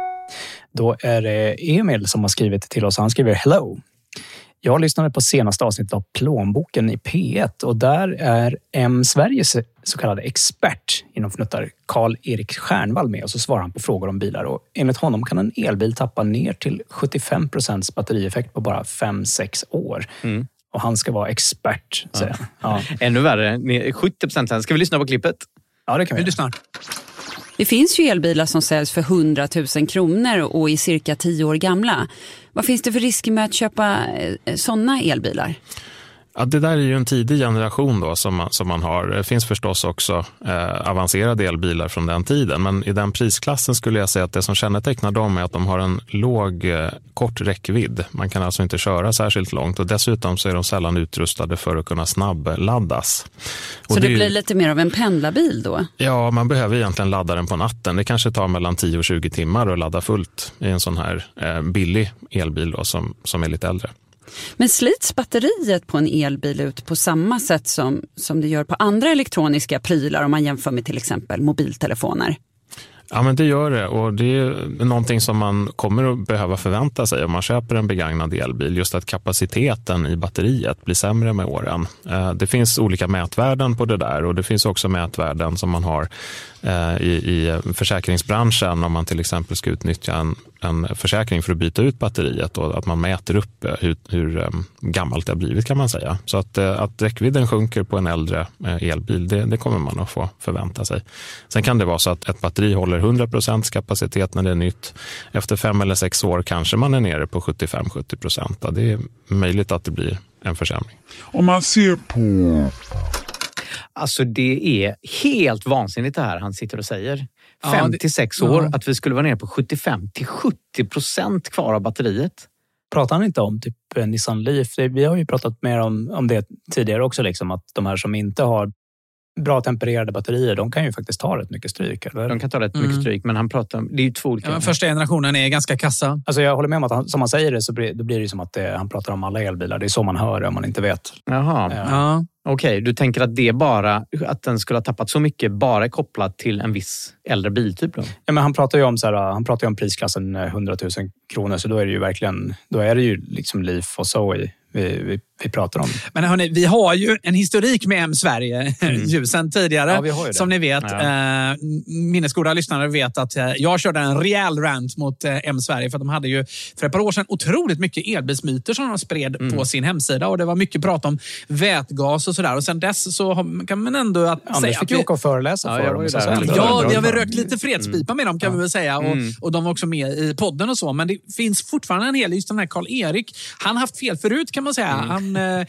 Då är det Emil som har skrivit till oss. Han skriver hello. Jag lyssnade på senaste avsnittet av Plånboken i P ett och där är M Sveriges så kallade expert inom fnuttar Karl-Erik Stjärnvall med och så svarar han på frågor om bilar och enligt honom kan en elbil tappa ner till sjuttiofem procent batterieffekt på bara fem sex år. Mm. Och han ska vara expert, säger ja. han. Ja. Ännu värre, sjuttio procent sen. Ska vi lyssna på klippet? Ja, det kan vi. Vi lyssnar. Det finns ju elbilar som säljs för hundratusen kronor och är cirka tio år gamla. Vad finns det för risker med att köpa sådana elbilar? Ja, det där är ju en tidig generation då som man, som man har. Det finns förstås också eh, avancerade elbilar från den tiden. Men i den prisklassen skulle jag säga att det som kännetecknar dem är att de har en låg, eh, kort räckvidd. Man kan alltså inte köra särskilt långt och dessutom så är de sällan utrustade för att kunna snabbladdas. Så och det, det blir lite mer av en pendlarbil då? Ja, man behöver egentligen ladda den på natten. Det kanske tar mellan tio och tjugo timmar att ladda fullt i en sån här eh, billig elbil då, som, som är lite äldre. Men slits batteriet på en elbil ut på samma sätt som, som det gör på andra elektroniska prylar om man jämför med till exempel mobiltelefoner? Ja, men det gör det, och det är någonting som man kommer att behöva förvänta sig om man köper en begagnad elbil, just att kapaciteten i batteriet blir sämre med åren. Det finns olika mätvärden på det där, och det finns också mätvärden som man har i, i försäkringsbranschen om man till exempel ska utnyttja en, en försäkring för att byta ut batteriet, och att man mäter upp hur, hur gammalt det har blivit, kan man säga. Så att, att räckvidden sjunker på en äldre elbil, det, det kommer man att få förvänta sig. Sen kan det vara så att ett batteri håller hundra procent kapacitet när det är nytt. Efter fem eller sex år kanske man är nere på sjuttiofem till sjuttio procent. Det är möjligt att det blir en försämring. Om man ser på... Alltså det är helt vansinnigt det här han sitter och säger. Fem till sex år, ja. Att vi skulle vara nere på sjuttiofem till sjuttio procent kvar av batteriet. Pratar han inte om typ Nissan Leaf? Vi har ju pratat mer om, om det tidigare också, liksom, att de här som inte har bra tempererade batterier, de kan ju faktiskt ta rätt mycket stryk. Eller? De kan ta rätt mm. mycket stryk, men han pratar om, det är ju två olika. Ja, första generationen är ganska kassa. Alltså jag håller med om att han, som han säger det, så blir, då blir det ju som att det, han pratar om alla elbilar. Det är så man hör det om man inte vet. Jaha, ja. ja. Okej, okay, du tänker att det är bara, att den skulle ha tappat så mycket bara kopplat till en viss äldre biltyp då? Ja, men han pratar ju om så här, han pratar ju om prisklassen hundratusen kronor, så då är det ju verkligen, då är det ju liksom Leaf och Zoe vi, vi, vi pratar om. Men hörni, vi har ju en historik med M-Sverige mm. ju sen tidigare. Ja, vi har ju det. Som ni vet, ja. eh, minnesgoda lyssnare vet att eh, jag körde en rejäl rant mot eh, M-Sverige, för att de hade ju för ett par år sedan otroligt mycket elbilsmyter som de spred mm. på sin hemsida, och det var mycket prat om vätgas och sådär, och sen dess så kan man ändå att Anders säga fick att ju åka och föreläsa ja, för dem. Så här, ja, vi har väl rökt lite fredspipa med dem, kan mm. vi väl säga, och, mm. och de var också med i podden och så, men det finns fortfarande en hel, just den här Karl-Erik, han har haft fel förut, kan man säga. Mm. Han, eh,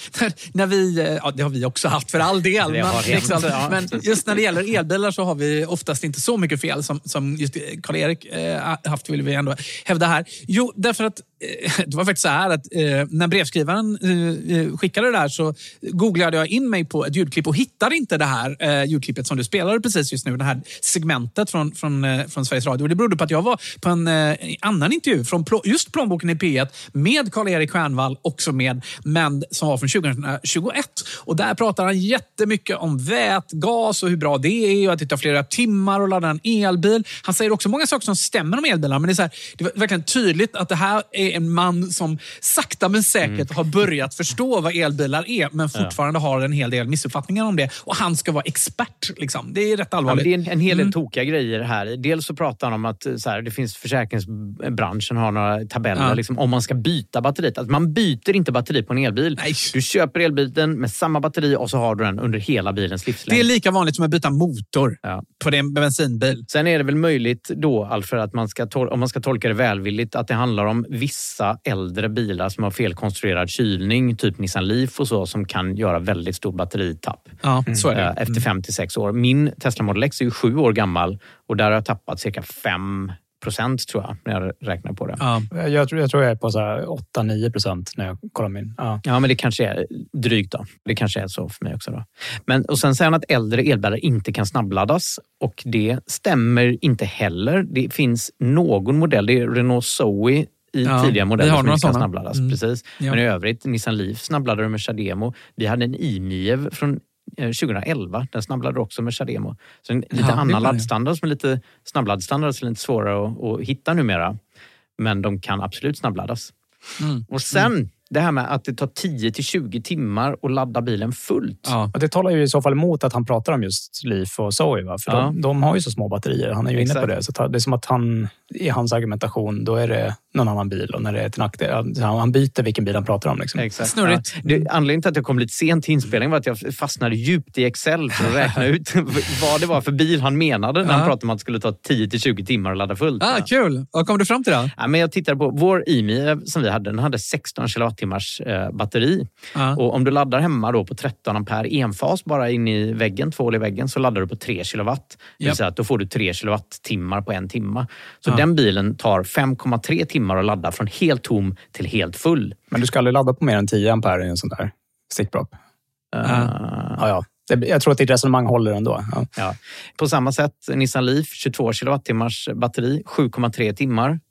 när vi, ja det har vi också haft för all del, men, liksom, ja. men just när det gäller elbilar så har vi oftast inte så mycket fel som, som just Karl-Erik eh, haft, vill vi ändå hävda här. Jo, därför att eh, det var faktiskt så här att eh, när brevskrivaren eh, skickade det där så googlade jag in mig på ett ljudklipp och hittade inte det här eh, ljudklippet som du spelade precis just nu, det här segmentet från, från, eh, från Sveriges Radio. Och det berodde på att jag var på en eh, annan intervju från pl- just Plånboken i P ett med Karl-Erik Stjernvall, också med, men som var från tjugohundratjugoett. Och där pratar han jättemycket om vätgas och hur bra det är, och att det tar flera timmar att ladda en elbil. Han säger också många saker som stämmer om elbilar, men det är, så här, det är verkligen tydligt att det här är en man som sakta men säkert mm. har börjat förstå vad elbilar är, men fortfarande ja. har en hel del missuppfattningar om det. Och han ska vara expert, liksom. Det är rätt allvarligt. Ja, det är en, en hel del mm. tokiga grejer här. Dels så pratar han om att så här, det finns försäkringsbranschen har några tabeller ja. liksom, om man ska byta batteriet. Att man byter inte batteri på en elbil. Nej. Du köper elbilen med samma batteri och så har du den under hela bilens livslängd. Det är lika vanligt som att byta motor ja. på en bensinbil. Sen är det väl möjligt då, Alfred, att man ska tol- om man ska tolka det välvilligt, att det handlar om vissa äldre bilar som har felkonstruerad kylning, typ Nissan Leaf och så, som kan göra väldigt stor batteritapp. Ja, så är det. Efter fem till sex år. Min Tesla Model X är ju sju år gammal och där har jag tappat cirka fem procent tror jag, när jag räknar på det. Ja, jag, tror, jag tror jag är på så här åtta till nio procent när jag kollar min. Ja. ja, men det kanske är drygt då. Det kanske är så för mig också då. Men, och sen säger han att äldre elbilar inte kan snabbladdas, och det stämmer inte heller. Det finns någon modell, det är Renault Zoe i ja, tidiga modeller som inte kan snabbladdas. Mm. Precis. Ja. Men i övrigt, Nissan Leaf snabbladdade med Chademo. Vi hade en i nio från tjugohundraelva, den snabbladdade också med Chademo. Så en lite ja, annan laddstandard som är lite snabbladdstandard, så är lite svårare att, att hitta numera. Men de kan absolut snabbladdas. Mm. Och sen mm. det här med att det tar tio till tjugo timmar att ladda bilen fullt. Ja. Och det talar ju i så fall emot att han pratar om just Leaf och Zoe, va? För ja. de, de har ju så små batterier. Han är ju Exakt. inne på det. Så det är som att han, i hans argumentation, då är det någon annan bil, och när det är till nackdel, han byter vilken bil han pratar om. Liksom. Exakt. Snurrigt. Ja. Det, anledningen till att jag kom lite sent till inspelningen var att jag fastnade djupt i Excel för att räkna ut vad det var för bil han menade när ja. han pratade om att det skulle ta tio till tjugo timmar att ladda fullt. Ah, kul! Vad kom du fram till då? Ja, men jag tittade på vår i nio som vi hade. Den hade sexton kilowattimmars eh, batteri. Ja. Och om du laddar hemma då på tretton ampere enfas bara in i väggen, tvål i väggen, så laddar du på tre kilowatt. Det vill säga att då får du tre kilowattimmar på en timma. Så ja. den bilen tar fem komma tre timmar att ladda från helt tom till helt full. Men du ska aldrig ladda på mer än tio ampere i en sån där stickpropp? Uh. Ja, ja. Jag tror att ditt resonemang håller ändå. Ja. Ja. På samma sätt, Nissan Leaf, tjugotvå kilowattimmars batteri, sju komma tre timmar.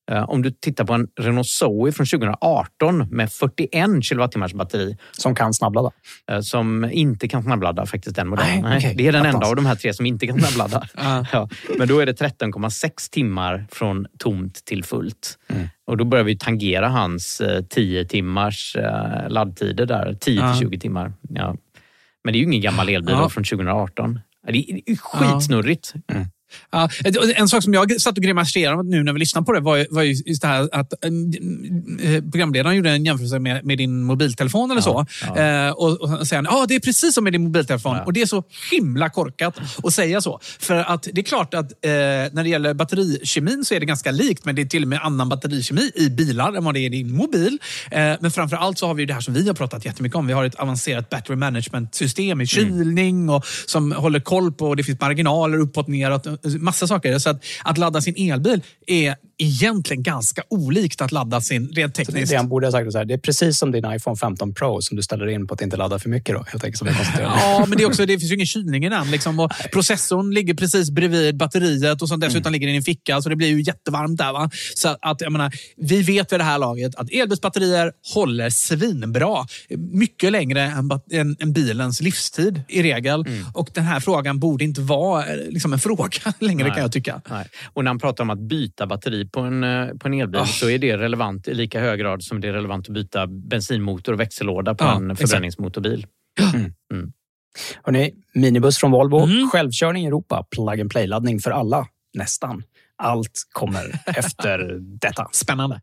Uh, om du tittar på en Renault Zoe från tjugo arton med fyrtioen kilowattimmars batteri. Som kan snabbladda? Uh, som inte kan snabbladda faktiskt, den modellen. Nej, okay. Det är den Attans. enda av de här tre som inte kan snabbladda. uh. ja. Men då är det tretton komma sex timmar från tomt till fullt. Mm. Och då börjar vi tangera hans uh, tio timmars uh, laddtider där. tio till tjugo timmar. Ja. Men det är ju ingen gammal elbil uh. från tjugo arton. Det är skitsnurrigt. Uh. Mm. Ja, en sak som jag satt och grimaserade nu när vi lyssnade på det var, var ju just det här att äh, programledaren gjorde en jämförelse med, med din mobiltelefon eller så. Ja, ja. Eh, och, och säger ja, ah, det är precis som med din mobiltelefon. Ja. Och det är så himla korkat att säga så. För att det är klart att eh, när det gäller batterikemin så är det ganska likt, men det är till och med annan batterikemi i bilar än vad det är i din mobil. Eh, men framförallt så har vi ju det här som vi har pratat jättemycket om. Vi har ett avancerat battery management system i kylning mm. och som håller koll på, och det finns marginaler uppåt, neråt, massa saker. Så att, att ladda sin elbil är egentligen ganska olikt att ladda sin rent tekniskt. Så det han borde ha sagt så här, det är precis som din iPhone femton Pro som du ställer in på att inte ladda för mycket då, helt enkelt, som jag konstaterar. Ja, men det är också, det finns ju ingen kylning i den liksom, och processorn ligger precis bredvid batteriet och som dessutom mm. ligger i din ficka, så det blir ju jättevarmt där, va. Så att jag menar, vi vet vid det här laget att elbilsbatterier håller svinbra mycket längre än, än, än bilens livstid i regel. Mm. Och den här frågan borde inte vara liksom en fråga längre. Nej, kan jag tycka. Nej. Och när man pratar om att byta batteri på en, på en elbil oh. så är det relevant i lika hög grad som det är relevant att byta bensinmotor och växellåda på ja, en förbränningsmotorbil. Mm. Mm. Hörrni, minibuss från Volvo, mm. självkörning i Europa, plug and play-laddning för alla, nästan. Allt kommer efter detta. Spännande.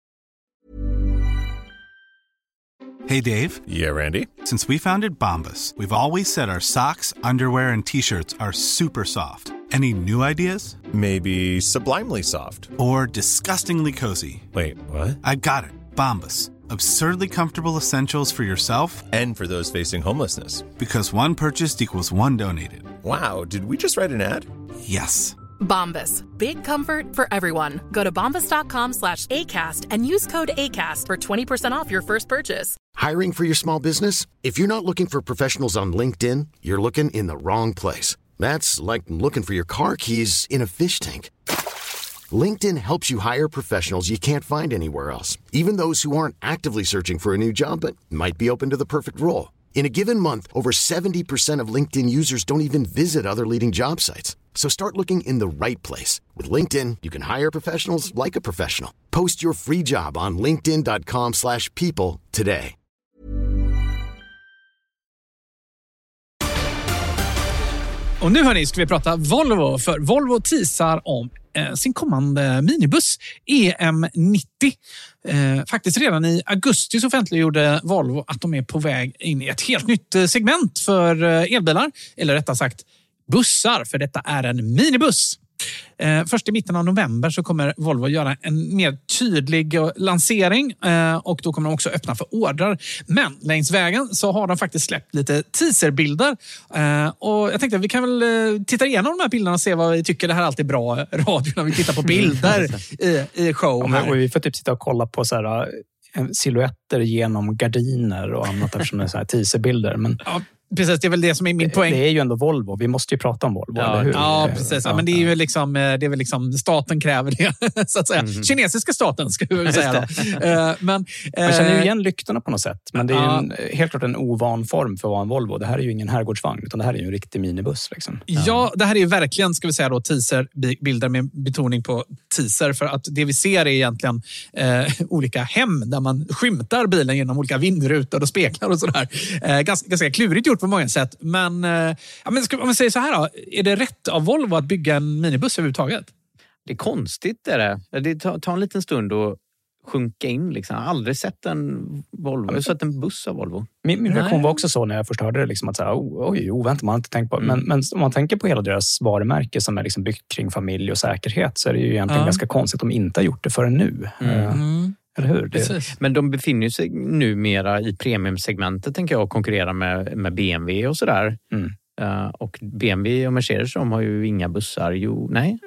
Hey Dave. Yeah, Randy. Since we founded Bombas, we've always said our socks, underwear, and t-shirts are super soft. Any new ideas? Maybe sublimely soft. Or disgustingly cozy. Wait, what? I got it. Bombas. Absurdly comfortable essentials for yourself and for those facing homelessness. Because one purchased equals one donated. Wow, did we just write an ad? Yes. Bombas. Big comfort for everyone. Go to bombas.com slash ACAST and use code ACAST for twenty percent off your first purchase. Hiring for your small business? If you're not looking for professionals on LinkedIn, you're looking in the wrong place. That's like looking for your car keys in a fish tank. LinkedIn helps you hire professionals you can't find anywhere else, even those who aren't actively searching for a new job but might be open to the perfect role. In a given month, over seventy percent of LinkedIn users don't even visit other leading job sites. So start looking in the right place. With LinkedIn, you can hire professionals like a professional. Post your free job on linkedin dot com slash people today. Och nu hörni ska vi prata Volvo, för Volvo teasar om eh, sin kommande minibuss E M nittio. Eh, faktiskt redan i augusti så offentliggjorde Volvo att de är på väg in i ett helt nytt eh, segment för eh, elbilar. Eller rättare sagt bussar, för detta är en minibuss. Eh, först i mitten av november så kommer Volvo göra en mer tydlig lansering eh, och då kommer de också öppna för ordrar. Men längs vägen så har de faktiskt släppt lite teaserbilder eh, och jag tänkte att vi kan väl eh, titta igenom de här bilderna och se vad vi tycker. Det här är alltid bra radio när vi tittar på bilder i, i show. Ja, och vi får typ sitta och kolla på så här silhuetter genom gardiner och annat eftersom det är så här teaserbilder. Men... Ja. Precis, det är väl det som är min poäng. Det är ju ändå Volvo. Vi måste ju prata om Volvo, ja, eller hur? Ja, precis. Ja, men det är ju liksom, det är väl liksom staten kräver det, så att säga. Mm. Kinesiska staten, ska vi väl säga då. men, Man känner ju igen lyktorna på något sätt. Men det är ja. ju en, helt klart en ovan form för att vara en Volvo. Det här är ju ingen herrgårdsvagn, utan det här är ju en riktig minibuss. Liksom. Ja, ja, det här är ju verkligen, ska vi säga då, teaserbilder med betoning på teaser. För att det vi ser är egentligen eh, olika hem där man skymtar bilen genom olika vindrutor och speklar och sådär. Eh, ganska, ganska klurigt gjort på många sätt. Men, ja, men ska, om man säger så här då, är det rätt av Volvo att bygga en minibuss överhuvudtaget? Det är konstigt är det. Det tar, tar en liten stund att sjunka in. Liksom. Jag har aldrig sett en Volvo. Jag har sett en buss av Volvo. Min, min reaktion var också så när jag först hörde det. Liksom att så här, oj, oväntat, man har inte tänkt på. Mm. Men, men om man tänker på hela deras varumärke som är liksom byggt kring familj och säkerhet, så är det ju egentligen ja. ganska konstigt att de inte har gjort det förrän nu. Mm. Uh, Eller hur? Det... Men de befinner sig numera i premiumsegmentet, tänker jag, och konkurrerar med, med B M W och sådär. Mm. Uh, och B M W och Mercedes, de har ju inga bussar. Jo, nej.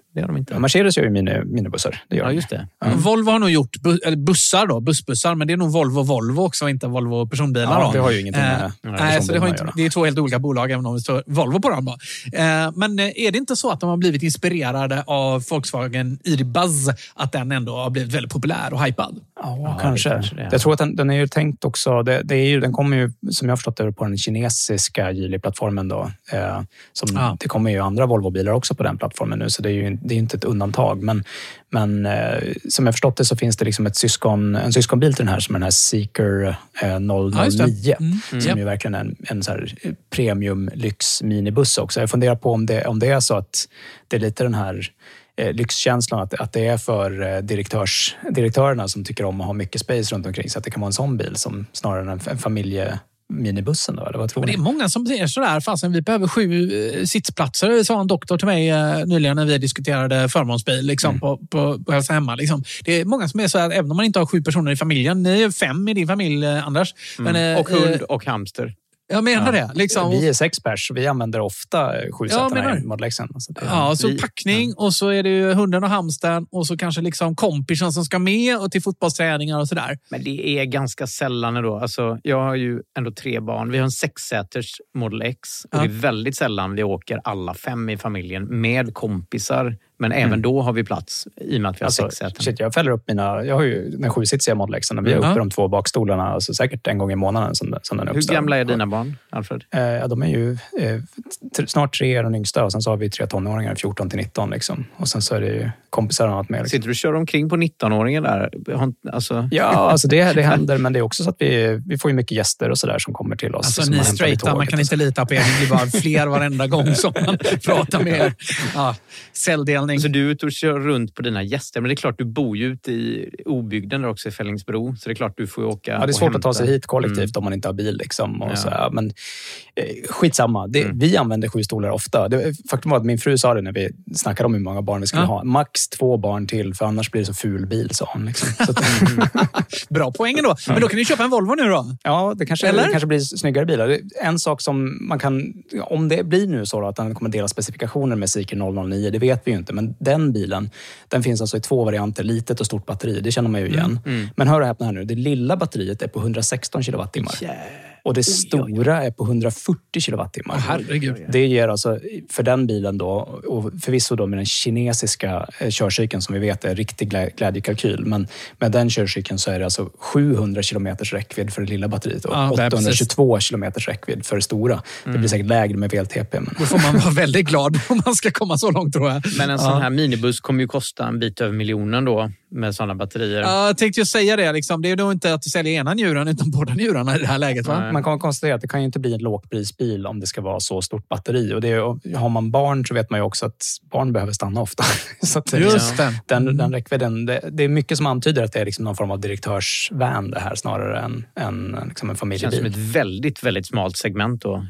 det har de inte. Ja, Mercedes gör ju mini, minibussar. Det gör ja, de. just det. Mm. Volvo har nog gjort bu- eller bussar då, bussbussar, men det är nog Volvo Volvo också, inte Volvo personbilar. Ja, då. det har ju ingenting med eh, nej, så det, har inte, det är två helt olika bolag, även om det står Volvo på dem. Då. Eh, men är det inte så att de har blivit inspirerade av Volkswagen I D Buzz, att den ändå har blivit väldigt populär och hypad? Ja, ja kanske. kanske det. Jag tror att den, den är ju tänkt också, det, det är ju, den kommer ju, som jag har förstått det, på den kinesiska Geely-plattformen då. Eh, som, ja. Det kommer ju andra Volvo-bilar också på den plattformen nu, så det är ju det är inte ett undantag. Men, men eh, som jag har förstått det så finns det liksom ett syskon, en syskonbil till den här som är den här Zeekr eh, noll noll nio. Ja, mm. Mm. Som ju verkligen är en, en så här premium lyx minibuss också. Jag funderar på om det, om det är så att det är lite den här eh, lyxkänslan att, att det är för eh, direktörs, direktörerna som tycker om att ha mycket space runt omkring, så att det kan vara en sån bil som snarare än en, en familje minibussen då, eller vad tror Men ni? det är många som säger sådär, fastän vi behöver sju eh, sittplatser, sa en doktor till mig eh, nyligen när vi diskuterade förmånsbil liksom, mm. på, på, på Hälsa Hemma. Liksom. Det är många som är så här, även om man inte har sju personer i familjen, ni är fem i din familj, eh, Anders. Mm. Men, eh, och hund eh, och hamster. Jag menar ja. det. Liksom. Vi är sex pers, vi använder ofta sjusätarna ja, i Model X. Alltså det, ja, så vi, packning ja. och så är det ju hunden och hamstern och så kanske liksom kompisen som ska med och till fotbollsträningar och sådär. Men det är ganska sällan då. Alltså, jag har ju ändå tre barn. Vi har en sexsäters Model X och ja. det är väldigt sällan vi åker alla fem i familjen med kompisar. Men även mm. då har vi plats i och med att vi har alltså, sex säten. Shit, jag fäller upp mina... Jag har ju den sjusitsiga Model X när vi är uppe mm. de två bakstolarna. Alltså säkert en gång i månaden som, som den är uppställd. Hur gamla är dina barn, Alfred? Eh, ja, de är ju eh, t- snart tre är den yngsta och sen så har vi tre tonåringar, fjorton till nitton liksom. Och sen så är det ju kompisar och annat med. Liksom. Sitter du och kör omkring på nitton-åringen där? Alltså... Ja, alltså det, det händer, men det är också så att vi, vi får ju mycket gäster och sådär som kommer till oss. Alltså ni straighta, man kan inte lita på er. Det blir bara fler varenda gång som man pratar med er. Ja, celldelning. Så du är ute och kör runt på dina gäster, men det är klart du bor ju ute i obygden där också i Fällingsbro, så det är klart du får åka. Ja, det är svårt att ta sig hit kollektivt mm. om man inte har bil liksom. Och ja. så, ja, men eh, skitsamma, det, mm. vi använder sju stolar ofta. Det, faktum var att min fru sa det när vi snackade om hur många barn vi skulle ja. ha. Max två barn till, för annars blir det så ful bil, sa hon. Liksom. Så att, mm. Bra poäng då. Men då kan ni köpa en Volvo nu då? Ja, det kanske, det kanske blir snyggare bilar. En sak som man kan, om det blir nu så då, att den kommer dela specifikationer med Zeekr noll noll nio, det vet vi ju inte. Men den bilen, den finns alltså i två varianter, litet och stort batteri. Det känner man ju igen. Mm. Mm. Men hör och häpna här nu, det lilla batteriet är på hundrasexton kilowattimmar. Yeah. Och det stora oj, oj, oj. är på hundrafyrtio kilowattimmar. Oh, herregud. Det ger alltså för den bilen då, och förvisso då med den kinesiska körcykeln som vi vet är riktig glädjekalkyl, men med den körcykeln så är det alltså sjuhundra kilometers räckvidd för det lilla batteriet och ja, åttahundratjugotvå kilometers räckvidd för det stora. Mm. Det blir säkert lägre med V L T P. Men... Då får man vara väldigt glad om man ska komma så långt, tror jag. Men en sån ja. här minibuss kommer ju kosta en bit över miljonen då med sådana batterier. Ja, jag tänkte ju säga det. Liksom. Det är då inte att du säljer ena njuren utan båda njurarna i det här läget. Va? Man kan konstatera att det kan ju inte bli en lågprisbil om det ska vara så stort batteri. Och det är, har man barn så vet man ju också att barn behöver stanna ofta. Så att just det. Den, mm. den räckvidden, det, det är mycket som antyder att det är liksom någon form av direktörsvän det här snarare än, än liksom en familjebil. Det känns som ett väldigt, väldigt smalt segment då.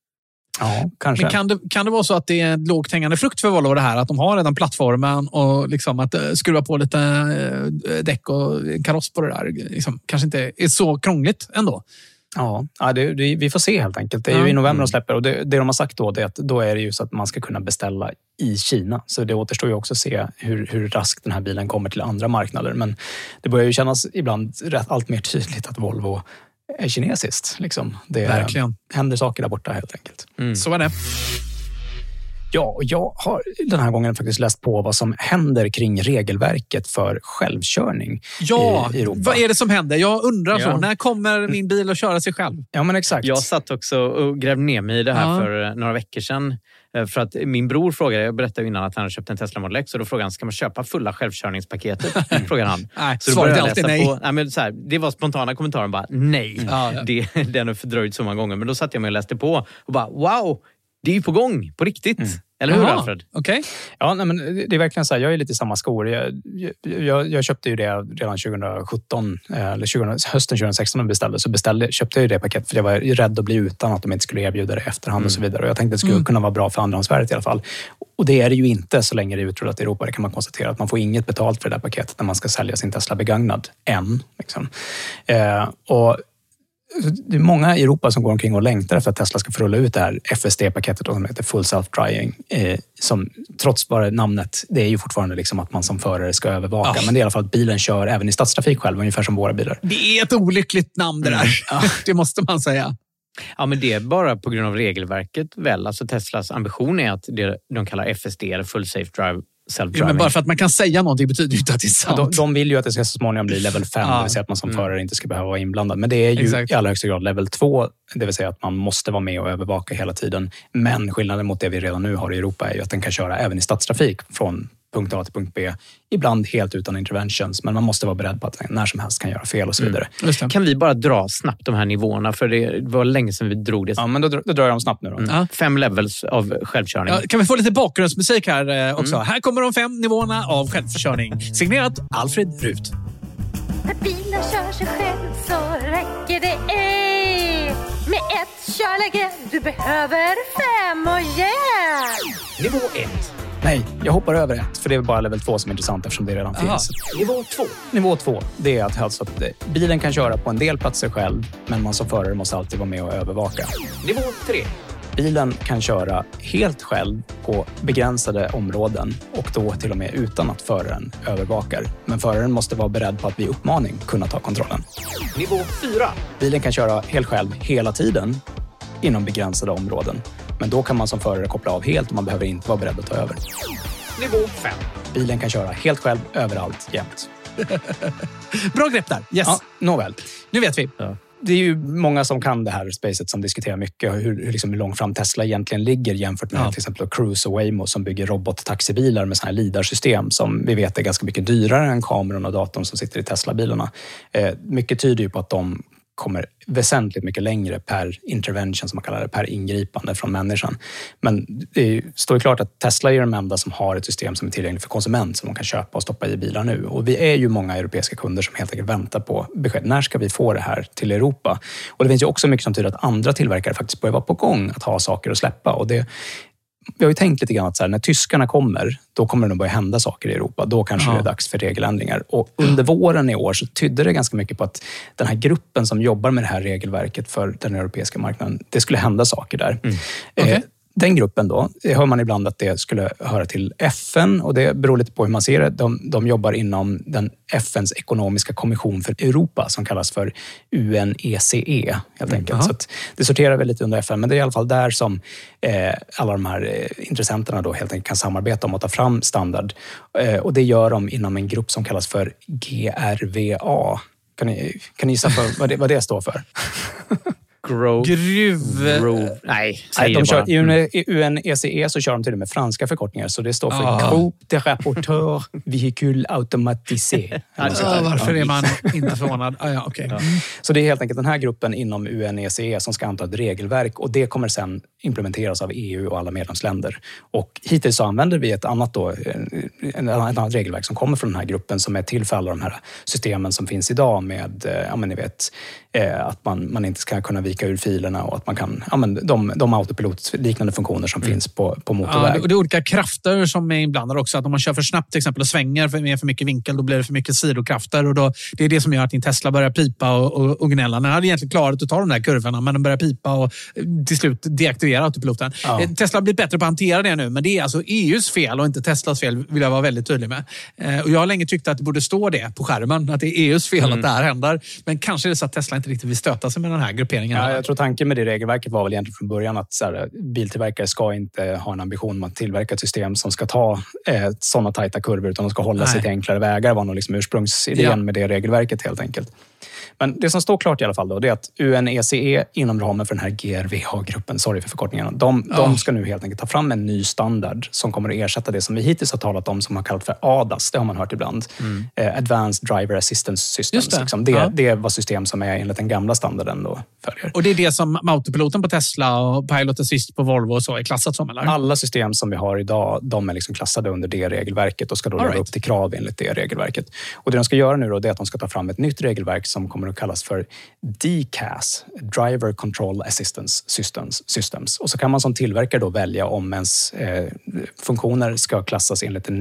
Ja, kanske. Men kan det, kan det vara så att det är en lågt hängande frukt för Volvo det här? Att de har redan plattformen och liksom att skruva på lite däck och kaross på det där. Liksom, kanske inte är så krångligt ändå. Ja, ja det, det, vi får se helt enkelt. Det är ju i november de släpper och det, det de har sagt då är att då är det ju så att man ska kunna beställa i Kina. Så det återstår ju också att se hur, hur raskt den här bilen kommer till andra marknader. Men det börjar ju kännas ibland rätt allt mer tydligt att Volvo är kinesiskt. Liksom. Det Verkligen. händer saker där borta helt enkelt. Mm. Så är det. Ja, och jag har den här gången faktiskt läst på vad som händer kring regelverket för självkörning ja, i Europa. Vad är det som händer? Jag undrar så. Ja. När kommer min bil att köra sig själv? Ja, men exakt. Jag satt också och grävde ner mig i det här ja. för några veckor sedan. För att min bror frågade, jag berättade innan att han hade köpt en Tesla Model X, och då frågade han, ska man köpa fulla självkörningspaketet? Frågade han. Nej, så svarade alltid nej. På, nej men så här, det var spontana kommentaren bara, nej. Ja, ja. Det, den har fördröjt så många gånger. Men då satt jag mig och läste på och bara, wow, det är ju på gång, på riktigt. Mm. Eller hur, Aha, Alfred? Okej. Okay. Ja, nej, men det är verkligen så här, jag är lite i samma skor. Jag, jag, jag köpte ju det redan tjugosjutton, eller tjugo, hösten tjugohundrasexton och beställde. Så beställde, köpte jag ju det paketet för jag var rädd att bli utan, att de inte skulle erbjuda det i efterhand mm. och så vidare. Och jag tänkte att det skulle mm. kunna vara bra för andrahandsvärdet i alla fall. Och det är det ju inte så länge det är utrullat i Europa. Det kan man konstatera att man får inget betalt för det där paketet när man ska sälja sin Tesla begagnad än. Liksom. Eh, och det är många i Europa som går omkring och längtar efter att Tesla ska få rulla ut det här F S D-paketet som heter Full Self-Driving. Eh, som trots bara namnet, det är ju fortfarande liksom att man som förare ska övervaka. Oh. Men det är i alla fall att bilen kör även i stadstrafik själv, ungefär som våra bilar. Det är ett olyckligt namn det där. Mm. Ja. Det måste man säga. Ja, men det är bara på grund av regelverket väl. Alltså Teslas ambition är att det de kallar F S D, eller Full Safe Drive, ja, men bara för att man kan säga någonting betyder ju inte att det är sant. Ja, de, de vill ju att det ska så småningom bli level fem, ja. Det vill säga att man som mm. förare inte ska behöva vara inblandad. Men det är ju Exakt. I allra högsta grad level två, det vill säga att man måste vara med och övervaka hela tiden. Men skillnaden mot det vi redan nu har i Europa är ju att den kan köra även i stadstrafik från punkt A till punkt B. Ibland helt utan interventions, men man måste vara beredd på att när som helst kan göra fel och så vidare. Mm. Kan vi bara dra snabbt de här nivåerna? För det var länge sedan vi drog det. Ja, men då, då drar jag dem snabbt nu då. Mm. Ja. Fem levels av självkörning. Ja, kan vi få lite bakgrundsmusik här också? Mm. Här kommer de fem nivåerna av självkörning. Signerat Alfred Rut. När bilen kör sig själv så räcker det ej med ett körläge. Du behöver fem och yeah! Nivå ett. Nej, jag hoppar över ett, för det är bara level två som är intressant eftersom det redan Aha. finns. Nivå två. Nivå två, det är att, alltså att bilen kan köra på en del platser själv, men man som förare måste alltid vara med och övervaka. Nivå tre. Bilen kan köra helt själv på begränsade områden och då till och med utan att föraren övervakar. Men föraren måste vara beredd på att vid uppmaning kunna ta kontrollen. Nivå fyra. Bilen kan köra helt själv hela tiden inom begränsade områden. Men då kan man som förare koppla av helt och man behöver inte vara beredd att ta över. Nivå fem. Bilen kan köra helt själv överallt jämt. Bra grepp där. Yes. Ja, nåväl. Nu vet vi. Ja. Det är ju många som kan det här spacet som diskuterar mycket hur, hur, liksom hur långt fram Tesla egentligen ligger jämfört med ja. till exempel Cruise och Waymo som bygger robottaxibilar med sådana här LiDAR-system som vi vet är ganska mycket dyrare än kameran och datorn som sitter i Tesla-bilarna. Eh, mycket tyder ju på att de kommer väsentligt mycket längre per intervention, som man kallar det, per ingripande från människan. Men det står ju klart att Tesla är de enda som har ett system som är tillgängligt för konsument som de kan köpa och stoppa i bilar nu. Och vi är ju många europeiska kunder som helt enkelt väntar på besked. När ska vi få det här till Europa? Och det finns ju också mycket som tyder att andra tillverkare faktiskt börjar vara på gång att ha saker att släppa. Och det Vi har ju tänkt lite grann att så här, när tyskarna kommer, då kommer det nog börja hända saker i Europa. Då kanske ja. det är dags för regeländringar. Och under våren i år så tydde det ganska mycket på att den här gruppen som jobbar med det här regelverket för den europeiska marknaden, det skulle hända saker där. Mm. Okay. Eh, Den gruppen då, hör man ibland att det skulle höra till F N och det beror lite på hur man ser det. De, de jobbar inom den F N:s ekonomiska kommission för Europa som kallas för U N E C E helt enkelt. Mm, så att det sorterar väl lite under F N, men det är i alla fall där som eh, alla de här eh, intressenterna då helt enkelt kan samarbeta om att ta fram standard. Eh, och det gör de inom en grupp som kallas för G R V A. Kan ni, kan ni gissa för vad det, vad det står för? Grow. Gruv... Grow. Nej, Nej de kör, i U N E C E så kör de till och med franska förkortningar. Så det står för ah. Groupe de Rapporteurs Véhicules Automatisés. Alltså, ah, varför är man inte förvånad? Ah, ja, okay. ja. Så det är helt enkelt den här gruppen inom U N E C E som ska anta ett regelverk. Och det kommer sen implementeras av E U och alla medlemsländer. Och hittills så använder vi ett annat, då, ett annat regelverk som kommer från den här gruppen som är till för alla de här systemen som finns idag med, ja men ni vet, att man, man inte ska kunna vika ur filerna och att man kan, ja men de, de autopilot-liknande funktioner som mm. finns på, på motorväg. Ja, det är olika krafter som är inblandade också. Att om man kör för snabbt till exempel och svänger med för mycket vinkel, då blir det för mycket sidokrafter och då, det är det som gör att din Tesla börjar pipa och, och, och gnälla. Den hade egentligen klarat att ta de där kurvorna, men den börjar pipa och till slut deaktivera autopiloten. Ja. Tesla har blivit bättre på att hantera det nu, men det är alltså E U:s fel och inte Teslas fel, vill jag vara väldigt tydlig med. Och jag har länge tyckt att det borde stå det på skärmen, att det är E U:s fel mm. att det här händer. Men kanske är det så att Tesla inte riktigt vill stöta sig med den här grupperingen. Ja, jag tror tanken med det regelverket var väl egentligen från början att så här, biltillverkare ska inte ha en ambition om att tillverka ett system som ska ta eh, sådana tajta kurvor, utan de ska hålla Nej. sig till enklare vägar. var nog liksom ursprungsidén ja. med det regelverket helt enkelt. Men det som står klart i alla fall då, det är att U N E C E inom ramen för den här G R V A-gruppen, sorry för förkortningarna, de, ja. de ska nu helt enkelt ta fram en ny standard som kommer att ersätta det som vi hittills har talat om som har kallat för A D A S, det har man hört ibland. Mm. Eh, Advanced Driver Assistance Systems. Det. Liksom. Det, ja. det var system som är enligt den gamla standarden då följer. Och det är det som autopiloten på Tesla och Pilot Assist på Volvo och så är klassat som, eller? Alla system som vi har idag, de är liksom klassade under det regelverket och ska då leva right. upp till krav enligt det regelverket. Och det de ska göra nu då, det är att de ska ta fram ett nytt regelverk som kommer att kallas för D C A S, Driver Control Assistance Systems. Systems. Och så kan man som tillverkare då välja om ens eh, funktioner ska klassas enligt en ny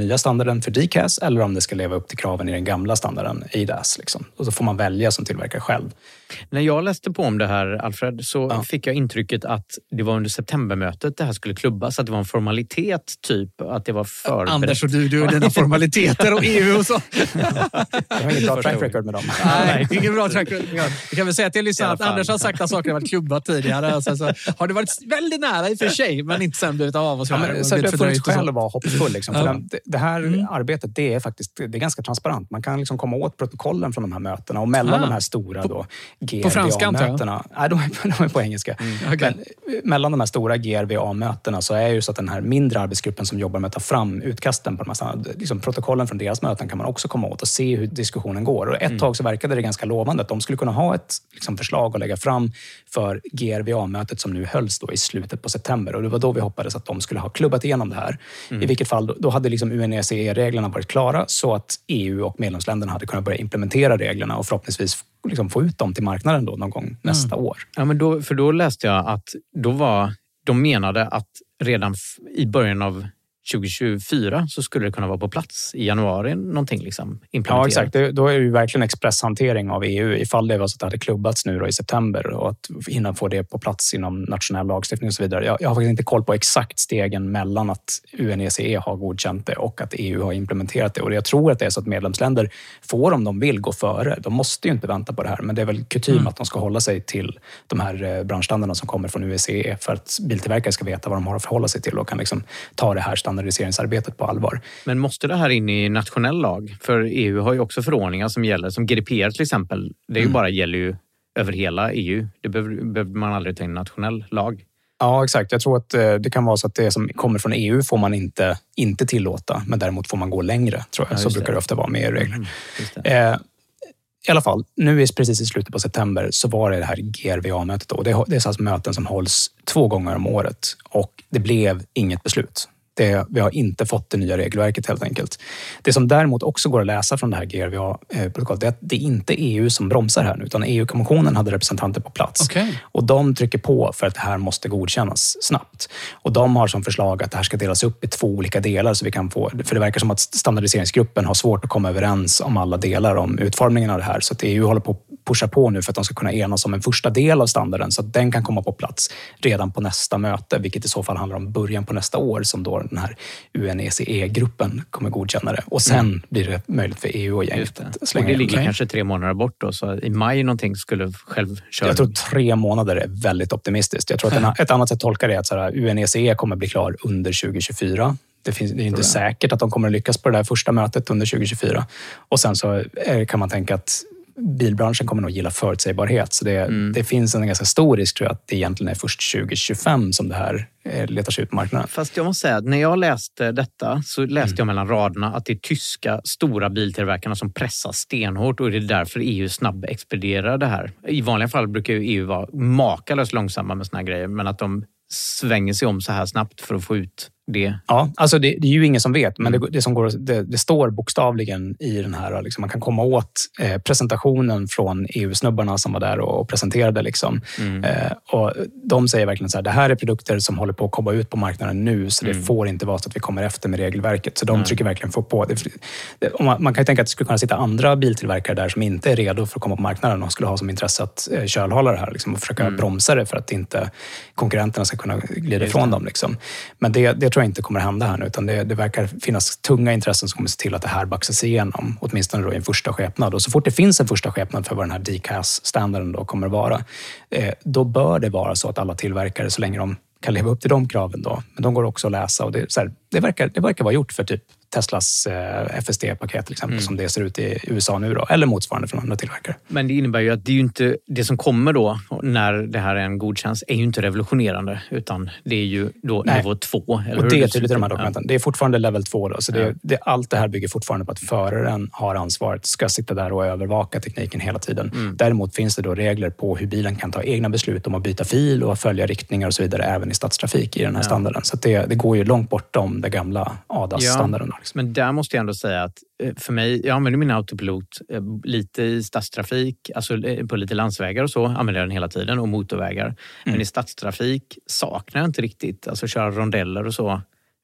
nya standarden för D C A S eller om det ska leva upp till kraven i den gamla standarden A D A S. Liksom. Och så får man välja som tillverkare själv. När jag läste på om det här, Alfred, så ja. fick jag intrycket att det var under septembermötet det här skulle klubbas, att det var en formalitet typ, att det var förberett. Anders och du, du och dina formaliteter och E U och så. Jag har inget bra track record med dem. Nej, ingen bra track record. Jag kan väl säga till lyssnarna att Anders har sagt att saker har varit klubbat tidigare. Alltså, så har det varit väldigt nära i och för sig, men inte sen blivit av och så. Ja, men, så det har funnits skäl att vara hoppfull. Liksom. Ja. För den, det här mm. arbetet, det är faktiskt det är ganska transparent. Man kan liksom komma åt protokollen från de här mötena och mellan ah. de här stora då, G R V A-mötena. Nej, de är, de är på engelska. Mm. Okay. Men mellan de här stora G R V A-mötena så är ju så att den här mindre arbetsgruppen som jobbar med att ta fram utkasten på de här liksom protokollen från deras möten kan man också komma åt och se hur diskussionen går. Och ett mm. tag så verkade det ganska lovande att de skulle kunna ha ett liksom, förslag att lägga fram för G R V A-mötet som nu hölls då i slutet på september. Och det var då vi hoppades att de skulle ha klubbat igenom det här. Mm. I vilket fall, då hade liksom U N E C E-reglerna varit klara så att E U och medlemsländerna hade kunnat börja implementera reglerna och förhoppningsvis liksom få ut dem till marknaden då någon gång mm. nästa år. Ja, men då, för då läste jag att då var, de menade att redan i början av tjugo tjugofyra så skulle det kunna vara på plats i januari någonting liksom implementerat. Ja, exakt. Det, då är det ju verkligen expresshantering av E U ifall det var så att det hade klubbats nu då i september och att hinna få det på plats inom nationell lagstiftning och så vidare. Jag, jag har faktiskt inte koll på exakt stegen mellan att U N E C E har godkänt det och att E U har implementerat det. Och jag tror att det är så att medlemsländer får, om de vill, gå före. De måste ju inte vänta på det här, men det är väl kutym mm. att de ska hålla sig till de här branschstandarderna som kommer från U N E C E för att biltillverkare ska veta vad de har att förhålla sig till och kan liksom ta det här standardiseringsarbetet på allvar. Men måste det här in i nationell lag? För E U har ju också förordningar som gäller, som G D P R till exempel. Det är ju mm. bara gäller ju över hela E U. Det behöver, behöver man aldrig ta in nationell lag. Ja, exakt. Jag tror att det kan vara så att det som kommer från E U får man inte, inte tillåta, men däremot får man gå längre, tror jag. Ja, så brukar det ofta vara med E U-regler. Mm, eh, I alla fall, nu är precis i slutet på september så var det det här G R V A-mötet då. Det är, det är alltså möten som hålls två gånger om året och det blev inget beslut. Det, vi har inte fått det nya regelverket helt enkelt. Det som däremot också går att läsa från det här G R V A-protokollet är att det är inte E U som bromsar här nu, utan E U-kommissionen hade representanter på plats. Okay. Och de trycker på för att det här måste godkännas snabbt. Och de har som förslag att det här ska delas upp i två olika delar så vi kan få, för det verkar som att standardiseringsgruppen har svårt att komma överens om alla delar om utformningen av det här. Så att E U håller på att pusha på nu för att de ska kunna enas om en första del av standarden så att den kan komma på plats redan på nästa möte, vilket i så fall handlar om början på nästa år som då den här U N E C E-gruppen kommer godkänna det. Och sen mm. blir det möjligt för E U och gänget att slänga. Och det ligger okay. kanske tre månader bort då, så i maj någonting skulle själv köra. Jag tror tre månader är väldigt optimistiskt. Jag tror att en, ett annat sätt att tolka det är att så här, U N E C E kommer bli klar under tjugo tjugofyra. Det, finns, det är inte säkert att de kommer att lyckas på det där första mötet under tjugo tjugofyra. Och sen så är, kan man tänka att bilbranschen kommer nog gilla förutsägbarhet. Så det, mm. det finns en ganska stor risk, tror jag, att det egentligen är först tjugo tjugofem som det här letar sig ut på marknaden. Fast jag måste säga att när jag läste detta så läste mm. jag mellan raderna att det är tyska stora biltillverkarna som pressar stenhårt och det är därför E U snabb expedierar det här. I vanliga fall brukar ju E U vara makalöst långsamma med såna här grejer, men att de svänger sig om så här snabbt för att få ut det. Ja, alltså det, det är ju ingen som vet, men det, det, som går, det, det står bokstavligen i den här, liksom, man kan komma åt eh, presentationen från E U-snubbarna som var där och, och presenterade. Liksom. Mm. Eh, och de säger verkligen så här, det här är produkter som håller på att komma ut på marknaden nu, så det mm. får inte vara så att vi kommer efter med regelverket. Så de mm. trycker verkligen få på. Det, det, och man, man kan ju tänka att det skulle kunna sitta andra biltillverkare där som inte är redo för att komma på marknaden och skulle ha som intresse att eh, kölhålla det här liksom, och försöka mm. bromsa det för att inte konkurrenterna ska kunna glida ifrån dem. Liksom. Men det, det tror jag inte kommer hända här nu, utan det, det verkar finnas tunga intressen som kommer se till att det här baxas igenom, åtminstone då i en första skepnad. Och så fort det finns en första skepnad för vad den här D C A S-standarden då kommer att vara, eh, då bör det vara så att alla tillverkare, så länge de kan leva upp till de kraven då, men de går också att läsa och det, så här, det, verkar, det verkar vara gjort för typ Teslas eh, F S D-paket till exempel, mm. som det ser ut i U S A nu då, eller motsvarande från andra tillverkare. Men det innebär ju att det är ju inte, det som kommer då när det här är en godkäns är ju inte revolutionerande, utan det är ju då Nej. nivå två. Eller och det är tydligt i de här dokumenten. Ja. Det är fortfarande level två då, så det, ja. det, allt det här bygger fortfarande på att föraren har ansvaret, ska sitta där och övervaka tekniken hela tiden. Mm. Däremot finns det då regler på hur bilen kan ta egna beslut om att byta fil och följa riktningar och så vidare även i stadstrafik i den här ja. standarden. Så det, det går ju långt bortom det gamla A D A S-standarden. Ja. Men där måste jag ändå säga att för mig, jag använder min autopilot lite i stadstrafik, alltså på lite landsvägar och så använder jag den hela tiden och motorvägar. Mm. Men i stadstrafik saknar jag inte riktigt, alltså köra rondeller och så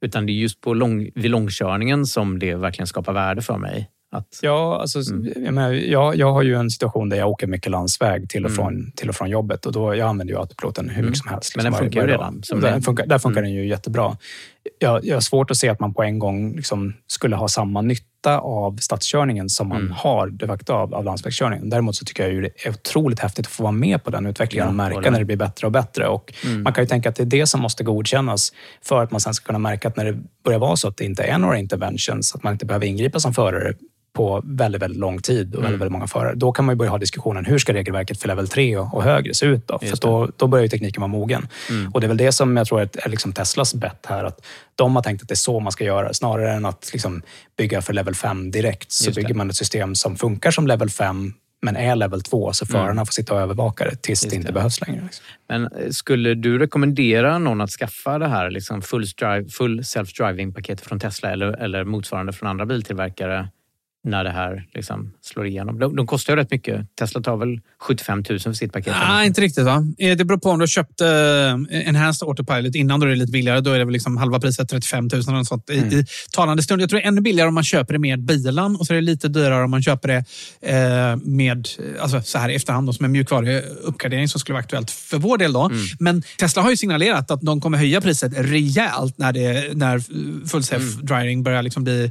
Utan det är just på lång, vid långkörningen som det verkligen skapar värde för mig. Att, ja, alltså, mm. jag, menar, jag, jag har ju en situation där jag åker mycket landsväg till och från, mm. till och från jobbet. Och då, jag använder ju autopiloten hur mycket mm. som helst. Men den funkar ju redan. Som där, funkar, där funkar mm. den ju jättebra. Jag, jag har svårt att se att man på en gång liksom skulle ha samma nytta av stadskörningen som man mm. har de facto av, av landsvägskörningen. Däremot så tycker jag ju det är otroligt häftigt att få vara med på den utvecklingen ja, och märka när det blir bättre och bättre. Och mm. man kan ju tänka att det är det som måste godkännas för att man sen ska kunna märka att när det börjar vara så att det inte är några interventions, att man inte behöver ingripa som förare på väldigt, väldigt lång tid och väldigt, mm. väldigt många förare. Då kan man ju börja ha diskussionen, hur ska regelverket för level tre och, och högre se ut då? Just för då, då börjar ju tekniken vara mogen. Mm. Och det är väl det som jag tror är liksom Teslas bett här, att de har tänkt att det är så man ska göra. Snarare än att liksom bygga för level fem direkt så Just bygger det. man ett system som funkar som level fem men är level två så förarna mm. får sitta och övervaka det tills Just det inte det. behövs längre. Liksom. Men skulle du rekommendera någon att skaffa det här liksom full, drive, full self-driving-paket från Tesla eller, eller motsvarande från andra biltillverkare när det här liksom slår igenom? De, de kostar ju rätt mycket. Tesla tar väl sjuttiofem tusen för sitt paket? Nej, inte riktigt va? Det beror på om du har köpt eh, Enhanced Autopilot innan, då är det lite billigare. Då är det väl liksom halva priset trettiofem tusen eller sånt. Mm. I, I talande stund. Jag tror det är ännu billigare om man köper det med bilen och så är det lite dyrare om man köper det eh, med, alltså så här i efterhand då, som en mjukvaruuppgradering som skulle vara aktuellt för vår del då. Mm. Men Tesla har ju signalerat att de kommer höja priset rejält när, det, när full self-driving mm. börjar liksom bli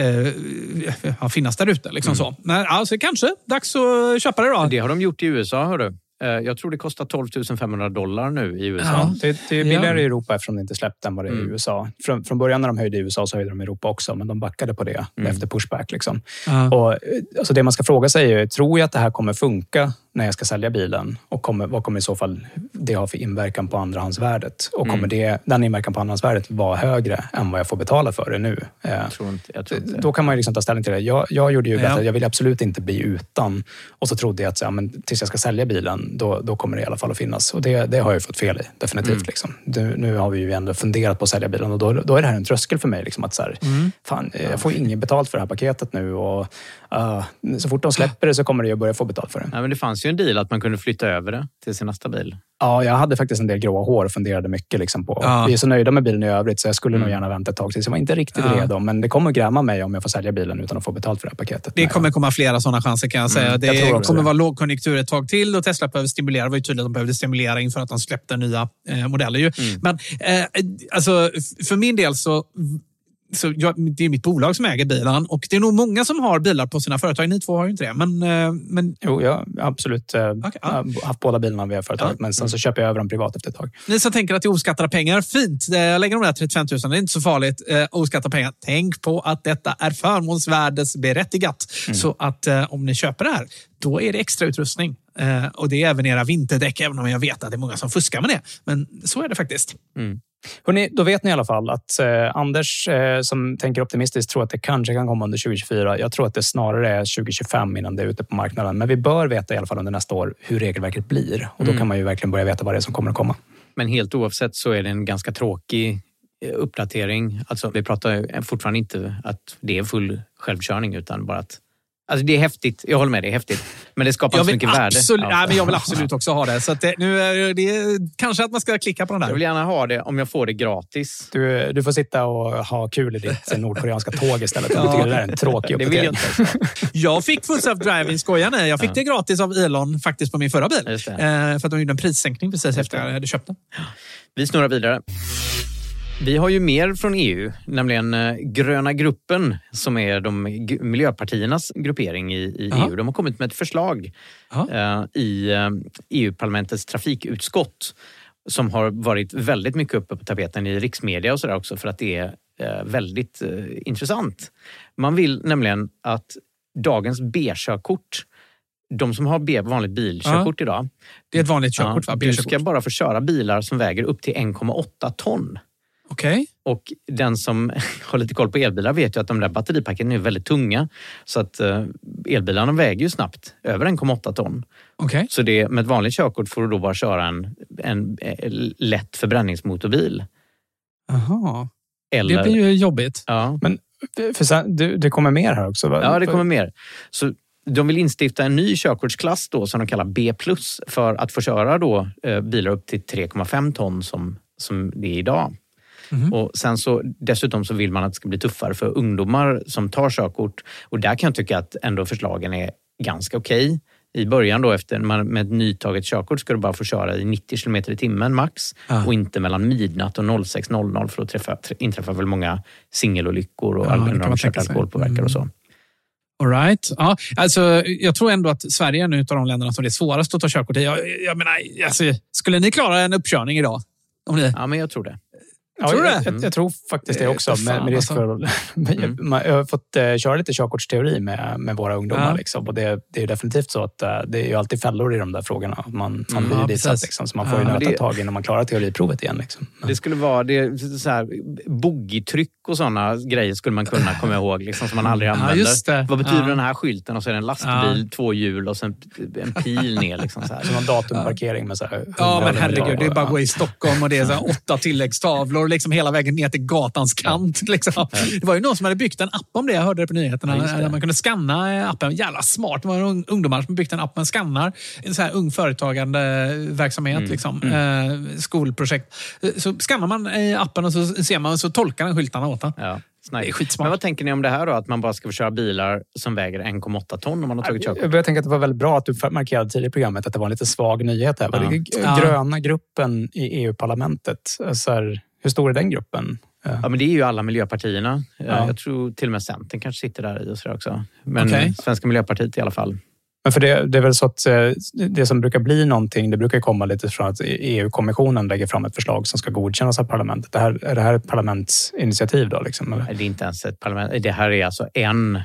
eh, finnas där ute. Liksom mm. så. Men alltså kanske dags att köpa det då. Det har de gjort i U S A, hörru. Jag tror det kostar tolv tusen femhundra dollar nu i U S A. Ja, det, det är billigare ja. i Europa eftersom det inte släppt än vad det är mm. i U S A. Från, från början när de höjde i U S A så höjde de i Europa också, men de backade på det mm. efter pushback. Liksom. Ja. Och, alltså det man ska fråga sig är, tror jag att det här kommer funka när jag ska sälja bilen? Och kommer, vad kommer i så fall det ha för inverkan på andrahandsvärdet? Och kommer mm. det, den inverkan på andrahandsvärdet vara högre än vad jag får betala för det nu? Jag tror inte, jag tror inte. Då kan man ju liksom ta ställning till det. Jag, jag gjorde ju ja. bättre, jag vill absolut inte bli utan. Och så trodde jag att ja, men tills jag ska sälja bilen, då, då kommer det i alla fall att finnas. Och det, det har jag ju fått fel i, definitivt. Mm. Liksom. Du, nu har vi ju ändå funderat på att sälja bilen och då, då är det här en tröskel för mig. Liksom, att så här, mm. fan, jag får ingen betalt för det här paketet nu och uh, så fort de släpper det så kommer det ju börja få betalt för det. Ja, men det fanns ju en deal att man kunde flytta över det till sin nästa bil. Ja, jag hade faktiskt en del gråa hår och funderade mycket liksom på. Ja. Vi är så nöjda med bilen i övrigt så jag skulle mm. nog gärna vänta ett tag tills jag var inte riktigt ja. redo. Men det kommer gräma mig om jag får sälja bilen utan att få betalt för det här paketet. Det kommer komma flera sådana chanser kan jag säga. Mm. Det jag kommer det. vara lågkonjunktur ett tag till och Tesla behöver stimulera. Det var ju tydligt att de behövde stimulera inför att de släppte nya eh, modeller. Ju. Mm. Men eh, alltså, för min del så Så jag, det är mitt bolag som äger bilen och det är nog många som har bilar på sina företag. Ni två har ju inte det. Men, men... Jo, jag har absolut okay, ja. Jag har haft båda bilarna via företaget. Ja. Men sen så köper jag över dem privat efter ett tag. Ni som tänker att det är oskattade pengar, fint. Jag lägger de där trettiofem tusen, det är inte så farligt. Eh, oskattade pengar. Tänk på att detta är förmånsvärdesberättigat. Mm. Så att eh, om ni köper det här, då är det extra utrustning. Eh, och det är även era vinterdäck, även om jag vet att det är många som fuskar med det. Men så är det faktiskt. Mm. Hörrni, då vet ni i alla fall att eh, Anders eh, som tänker optimistiskt tror att det kanske kan komma under tjugo tjugofyra. Jag tror att det snarare är tjugo tjugofem innan det är ute på marknaden. Men vi bör veta i alla fall under nästa år hur regelverket blir. Och då mm. kan man ju verkligen börja veta vad det är som kommer att komma. Men helt oavsett så är det en ganska tråkig uppdatering. Alltså vi pratar fortfarande inte att det är full självkörning utan bara att alltså det är häftigt, jag håller med, det är häftigt. Men det skapar så mycket absolut, värde. Nej, men jag vill absolut också ha det. Så att det, nu är det kanske att man ska klicka på den där. Jag vill gärna ha det om jag får det gratis. Du, du får sitta och ha kul i ditt nordkoreanska tåg istället. Ja. Jag tycker det där är en tråkig uppdatering. Det vill jag inte. Jag fick full self-driving, skojar ni. Jag fick ja. det gratis av Elon faktiskt på min förra bil. Eh, för att de gjorde en prissänkning precis efter jag hade köpt den. Vi snurrar vidare. Vi har ju mer från E U, nämligen Gröna gruppen som är de miljöpartiernas gruppering i, i E U. De har kommit med ett förslag uh, i uh, E U-parlamentets trafikutskott som har varit väldigt mycket uppe på tapeten i riksmedia och sådär också för att det är uh, väldigt uh, intressant. Man vill nämligen att dagens B-körkort, de som har B, vanligt bilkörkort uh-huh. idag. Det är ett vanligt körkort ja, va? Du ska bara få köra bilar som väger upp till en komma åtta ton. Okay. Och den som har lite koll på elbilar vet ju att de där batteripaketen är väldigt tunga. Så att uh, elbilarna väger ju snabbt över en komma åtta ton. Okay. Så det, med ett vanligt körkort får du då bara köra en, en, en lätt förbränningsmotorbil. Jaha, det blir ju jobbigt. Ja. Men för sen, det, det kommer mer här också va? Ja, det kommer mer. Så de vill instifta en ny körkortsklass då som de kallar B plus för att få köra då uh, bilar upp till tre komma fem ton som, som det är idag. Mm. Och sen så dessutom så vill man att det ska bli tuffare för ungdomar som tar körkort. Och där kan jag tycka att ändå förslagen är ganska okej. Okay. I början då efter man med ett nytaget körkort ska du bara få köra i nittio kilometer i timmen max. Ah. Och inte mellan midnatt och sex noll noll för att träffa, inträffa väl många singelolyckor och ja, när de kört alkoholpåverkar mm. och så. All right. Ja, alltså, jag tror ändå att Sverige är en av de länderna som det är svårast att ta körkort i. Jag, jag menar, alltså, skulle ni klara en uppkörning idag? Om ni... Ja, men jag tror det. Ja, tror jag, jag, jag tror faktiskt det också. Mm. Med, med risk för, mm. Jag har fått uh, köra lite körkortsteori med, med våra ungdomar. Ja. Liksom, och det, det är definitivt så att uh, det är ju alltid fällor i de där frågorna. Man, man mm. blir ja, ditsatt, liksom, så man får ja, ju nöta det, tag innan man klarar teoriprovet igen. Liksom. Det skulle vara det, så här, boggitryck och sådana grejer skulle man kunna komma ihåg liksom, som man aldrig använder. Ja, just det. Vad betyder ja. den här skylten? Och så är det en lastbil, ja. två hjul och sen en pil ner. Liksom, så här. Så någon datumparkering med så här. Ja, men herregud, det är bara att gå i Stockholm och det är så här, åtta tilläggstavlor liksom hela vägen ner till gatans kant. Ja. Liksom. Ja. Det var ju någon som hade byggt en app om det. Jag hörde det på nyheterna. Ja, där man kunde skanna appen. Jävla smart. Det var ungdomar som byggt en app. Man skannar en så här ung företagande verksamhet. Mm. Liksom. Mm. Eh, skolprojekt. Så skannar man i appen och så ser man så tolkar den skyltarna åt den. Ja. Det är skitsmart. Men vad tänker ni om det här då? Att man bara ska få köra bilar som väger en komma åtta ton om man har tagit körkort? Jag börjar tänka att det var väldigt bra att du markerade tidigare i programmet att det var en lite svag nyhet här. Ja. Ja. Gröna gruppen i E U-parlamentet. Så här, hur stor är den gruppen? Ja, men det är ju alla miljöpartierna. Ja. Jag tror till och med Centern kanske sitter där i och så också. Men okay. Svenska Miljöpartiet i alla fall. Men för det, det är väl så att det som brukar bli någonting, det brukar komma lite från att E U-kommissionen lägger fram ett förslag som ska godkännas av parlamentet. Det här, är det här ett parlamentsinitiativ då? Liksom, eller? Det är inte ens ett parlament. Det här är alltså en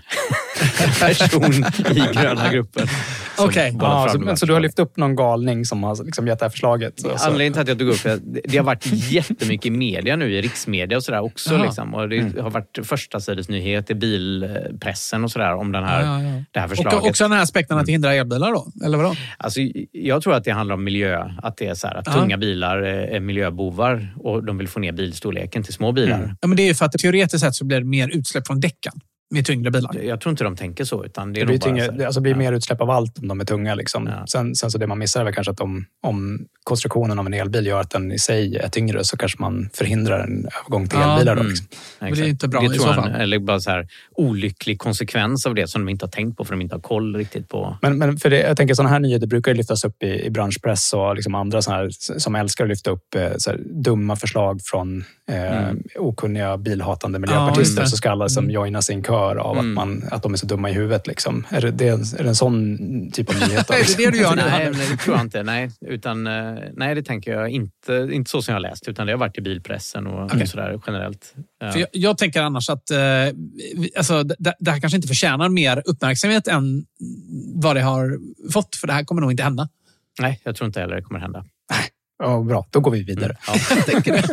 person i gröna gruppen. Okej, okay. ja, så, så du har lyft upp någon galning som har liksom gett det här förslaget? Så, anledningen till att jag tog upp det, det har varit jättemycket i media nu, i riksmedia och sådär också. Liksom, och det mm. har varit första sidesnyhet i bilpressen och sådär om den här, ja, ja, ja. det här förslaget. Och också den här aspekten att hindra elbilar då? Eller vadå? Alltså, jag tror att det handlar om miljö. Att det är så här att ja. tunga bilar är miljöbovar och de vill få ner bilstorleken till små bilar. Mm. Ja, men det är ju för att teoretiskt sett så blir det mer utsläpp från däcken. Med tyngre bilar. Jag tror inte de tänker så. Utan det, är det blir, bara tyngre, det alltså blir ja. mer utsläpp av allt om de är tunga. Liksom. Ja. Sen, sen så det man missar är väl kanske att om, om konstruktionen av en elbil gör att den i sig är tyngre så kanske man förhindrar en övergång till ja. elbilar. Då, liksom. mm. Det är inte bra det i så fall. En, eller bara så här olycklig konsekvens av det som de inte har tänkt på för de inte har koll riktigt på. Men, men för det, jag tänker sådana här nyheter brukar ju lyftas upp i, i branschpress och liksom andra såna här, som älskar att lyfta upp så här, dumma förslag från eh, mm. okunniga bilhatande miljöpartister ja, så ska alla som mm. joina sin kör av mm. att man att de är så dumma i huvudet. Liksom. Är, det, det, är det en sån typ av nyhet? Är det det du gör? Nej, det tror jag inte. Nej, utan, nej, det tänker jag inte, inte så som jag har läst, utan det har varit i bilpressen och, okay. och sådär generellt. För jag, jag tänker annars att eh, alltså, det, det här kanske inte förtjänar mer uppmärksamhet än vad det har fått, för det här kommer nog inte hända. Nej, jag tror inte heller det kommer hända. Ja, bra, då går vi vidare. Mm. Ja, jag tänker det.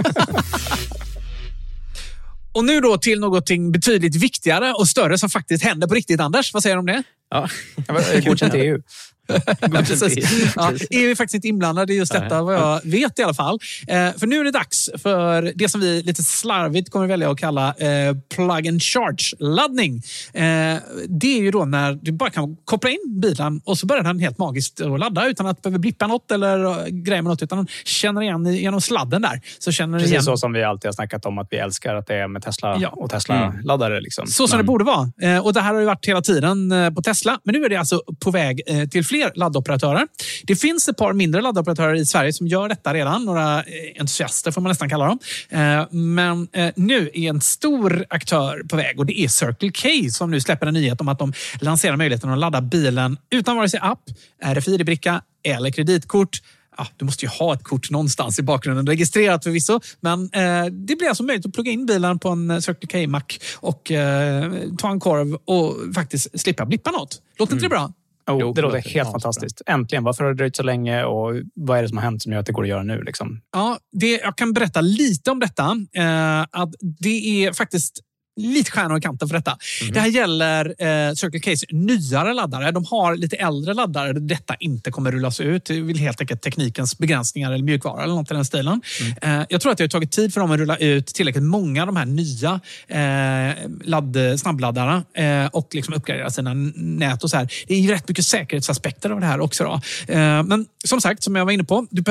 Och nu då till någonting betydligt viktigare och större som faktiskt händer på riktigt, Anders. Vad säger du om det? Ja, godkänt E U. Ja, E U är faktiskt inte inblandad i just detta, vad jag vet i alla fall. Eh, för nu är det dags för det som vi lite slarvigt kommer välja att kalla eh, plug and charge-laddning. Eh, det är ju då när du bara kan koppla in bilen och så börjar den helt magiskt att ladda utan att behöva blippa något eller greja med något, utan den känner igen genom sladden där. Så känner Precis igen... så som vi alltid har snackat om att vi älskar att det är med Tesla ja. och Tesla-laddare. Mm. Liksom. Så som men... det borde vara. Eh, och det här har ju varit hela tiden eh, på Tesla, men nu är det alltså på väg eh, till fler laddoperatörer. Det finns ett par mindre laddoperatörer i Sverige som gör detta redan. Några entusiaster får man nästan kalla dem. Men nu är en stor aktör på väg och det är Circle K som nu släpper en nyhet om att de lanserar möjligheten att ladda bilen utan vare sig app, R F I D-bricka eller kreditkort. Ja, du måste ju ha ett kort någonstans i bakgrunden registrerat förvisso. Men eh, det blir alltså möjligt att plugga in bilen på en Circle K-mack och eh, ta en korv och faktiskt slippa blippa något. Låter inte mm. det bra? Oh, jo, det låter helt ja, fantastiskt. Äntligen, varför har det dröjt så länge och vad är det som har hänt som gör att det går att göra nu? Liksom? Ja, det, jag kan berätta lite om detta. Eh, att det är faktiskt lite stjärnor i kanten för detta. Mm. Det här gäller eh, Circle K's nyare laddare. De har lite äldre laddare där detta inte kommer rullas ut. Det vill helt enkelt teknikens begränsningar eller mjukvara eller något i den stilen. Mm. Eh, jag tror att det har tagit tid för dem att rulla ut tillräckligt många av de här nya eh, ladd, snabbladdarna eh, och liksom uppgradera sina nät och så här. Det är ju rätt mycket säkerhetsaspekter av det här också då. Eh, men som sagt, som jag var inne på, du behöver ju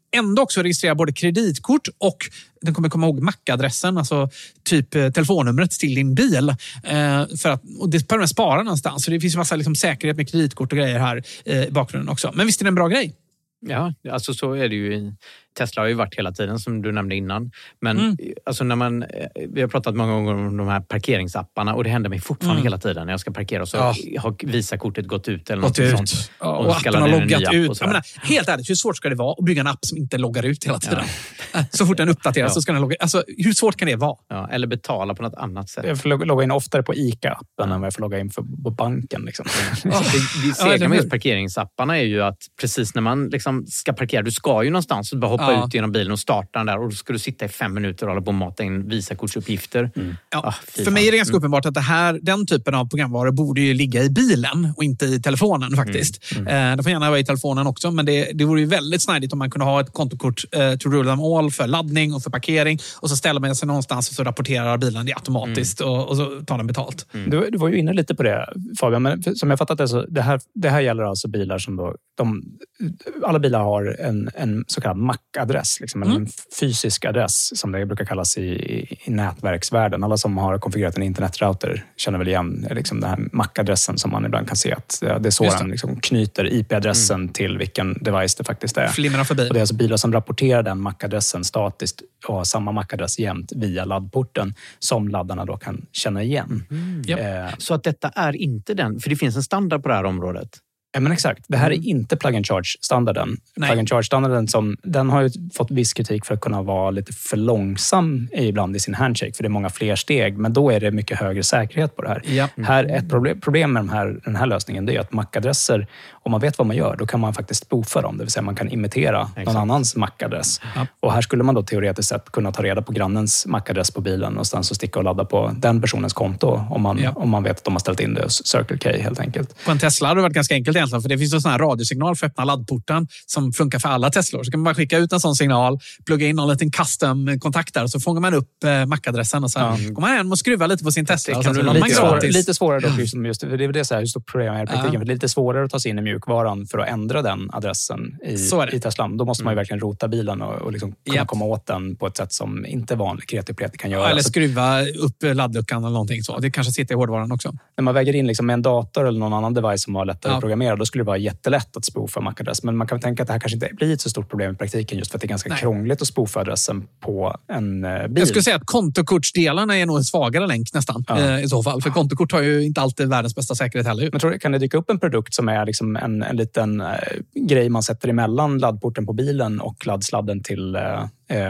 ändå också registrera både kreditkort och den kommer komma ihåg M A C-adressen, alltså typ telefonnumret till din bil. Eh, för att, och det behöver man spara någonstans. Så det finns en massa liksom, säkerhet med kreditkort och grejer här eh, i bakgrunden också. Men visst är det en bra grej? Ja, alltså så är det ju i Tesla har ju varit hela tiden som du nämnde innan. Men mm. alltså när man, vi har pratat många gånger om de här parkeringsapparna och det händer mig fortfarande mm. hela tiden när jag ska parkera och så ja. har Visa-kortet gått ut eller gått något ut. sånt. Ja, och, och appen har loggat ut. Jag menar, helt ärligt, hur svårt ska det vara att bygga en app som inte loggar ut hela tiden? Ja. Så fort den uppdateras ja. så ska den logga. Alltså, hur svårt kan det vara? Ja, eller betala på något annat sätt. Jag får logga in oftare på ICA-appen än vad jag får logga in för, på banken. Liksom. Ja. Det, det seglar ja, med just parkeringsapparna är ju att precis när man liksom ska parkera, du ska ju någonstans och bara hoppa ja. ut genom bilen och starta den där och då ska du sitta i fem minuter och hålla på och mata in Visa-kortsuppgifter. Mm. Ja, ah, för mig är det ganska mm. uppenbart att det här, den typen av programvaror borde ju ligga i bilen och inte i telefonen faktiskt. Mm. Mm. Eh, det får gärna vara i telefonen också, men det, det vore ju väldigt snajdigt om man kunde ha ett kontokort eh, to rule them all för laddning och för parkering och så ställer man sig någonstans och så rapporterar bilen det automatiskt mm. och, och så tar den betalt. Mm. Du, du var ju inne lite på det, Fabian, men som jag fattat det så det här, det här gäller alltså bilar som då, de, alla bilar har en, en så kallad M A C-adress, liksom mm. en fysisk adress som det brukar kallas i, i, i nätverksvärlden. Alla som har konfigurerat en internetrouter känner väl igen liksom den här M A C-adressen som man ibland kan se att det är så den liksom knyter I P-adressen mm. till vilken device det faktiskt är. Flimrar förbi. Och det är alltså bilar som rapporterar den M A C-adressen statiskt och har samma M A C-adress jämt via laddporten som laddarna då kan känna igen. Mm. Yep. Eh, så att detta är inte den, för det finns en standard på det här området. Ja, men exakt. Det här är inte plug-and-charge-standarden. Plug-and-charge-standarden som, den har ju fått viss kritik för att kunna vara lite för långsam ibland i sin handshake, för det är många fler steg, men då är det mycket högre säkerhet på det här. Ja. Här ett problem, problem med de här, den här lösningen det är att M A C-adresser, om man vet vad man gör, då kan man faktiskt spoofa dem, det vill säga man kan imitera exakt. någon annans M A C-adress. Ja. Och här skulle man då teoretiskt sett kunna ta reda på grannens M A C-adress på bilen och sen så sticka och ladda på den personens konto om man, ja. om man vet att de har ställt in det hos Circle K helt enkelt. På en Tesla har det varit ganska enkelt egentligen, för det finns en sån här radiosignal för att öppna laddporten som funkar för alla Teslor. Så kan man bara skicka ut en sån signal, plugga in någon liten custom-kontakt där och så fångar man upp eh, M A C-adressen och så ja. går man hem och skruvar lite på sin Tesla. Och sen så lite, man svår, lite svårare dock, just, just, det är det så här, hur stort problem är i praktiken. Ja. Det är lite svårare att ta sig in i mjukvaran för att ändra den adressen i, i Tesla. Då måste man ju verkligen rota bilen och, och liksom kunna yep. komma åt den på ett sätt som inte vanlig kreativt kan göra. Ja, eller skruva upp laddluckan eller någonting så. Det kanske sitter i hårdvaran också. När man väger in liksom med en dator eller någon annan device som var lättare ja. att programmera, då skulle det vara jättelätt att spoofa M A C-adress. Men man kan tänka att det här kanske inte blir ett så stort problem i praktiken just för att det är ganska Nej. krångligt att spoofa adressen på en bil. Jag skulle säga att kontokortsdelarna är nog en svagare länk nästan ja. eh, i så fall. För kontokort har ju inte alltid världens bästa säkerhet heller. Men tror du, kan det dyka upp en produkt som är liksom en, en liten eh, grej man sätter emellan laddporten på bilen och laddsladden till... Eh,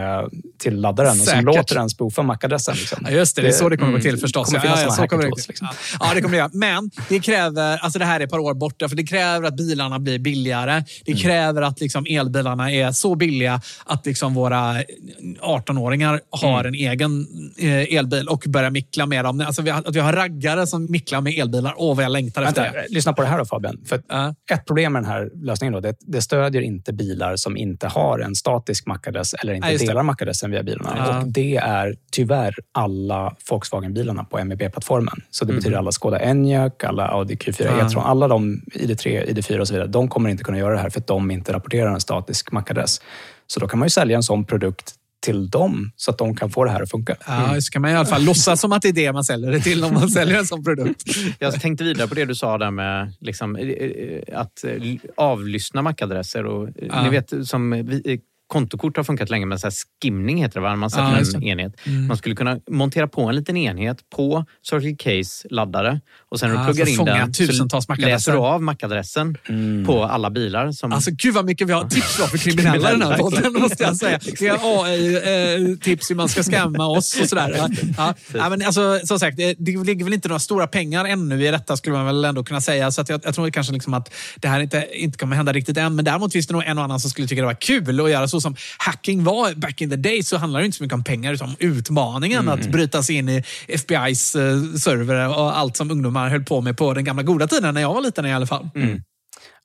till laddaren Säkert. och som låter den spoofa M A C-adressen. Liksom. Ja, just det. Det är så det kommer mm, gå till förstås. Kommer ja, ja, så kommer det, liksom. ja. ja, det kommer det göra. Men det kräver, alltså det här är ett par år borta, för det kräver att bilarna blir billigare. Det mm. kräver att liksom elbilarna är så billiga att liksom våra arton-åringar har mm. en egen eh, elbil och börjar mickla med dem. Alltså vi, att vi har raggare som micklar med elbilar. Åh, vad jag längtar efter Vänta, det. Lyssna på det här då, Fabian. För uh. ett problem med den här lösningen då, det, det stödjer inte bilar som inte har en statisk M A C-adress eller inte ja, delar M A C-adressen via bilarna. Ja. Och det är tyvärr alla Volkswagen-bilarna på M E B-plattformen. Så det mm. betyder alla Skoda Enyaq, alla Audi Q fyra ja. e-tron, alla de I D tre, I D fyra och så vidare. De kommer inte kunna göra det här för att de inte rapporterar en statisk M A C-adress. Så då kan man ju sälja en sån produkt till dem så att de kan få det här att funka. Ja, så kan man i alla fall låtsas som att det är det man säljer det till om man säljer en sån produkt. Jag tänkte vidare på det du sa där med liksom, att avlyssna M A C-adresser och ja. ni vet som vi, kontokort har funkat länge med så här skimning heter det, va? Man sätter ja, en enhet. Mm. Man skulle kunna montera på en liten enhet på Circle K's laddare och sen ja, när du pluggar in den så läser du av M A C-adressen mm. på alla bilar. Som... Alltså gud vad mycket vi har tips för kriminella i den här podden, måste jag säga. Vi har A I-tips hur man ska skämma oss och sådär. Ja. Ja. Ja, men alltså, som sagt, det, det ligger väl inte några stora pengar ännu i detta skulle man väl ändå kunna säga. Så att jag, jag tror kanske liksom att det här inte, inte kommer hända riktigt än. Men däremot finns det nog en och annan som skulle tycka det var kul att göra så som hacking var back in the day, så handlar det inte så mycket om pengar utan om utmaningen mm. att bryta sig in i F B I:s uh, server och allt som ungdomar höll på med på den gamla goda tiden när jag var liten i alla fall. Mm.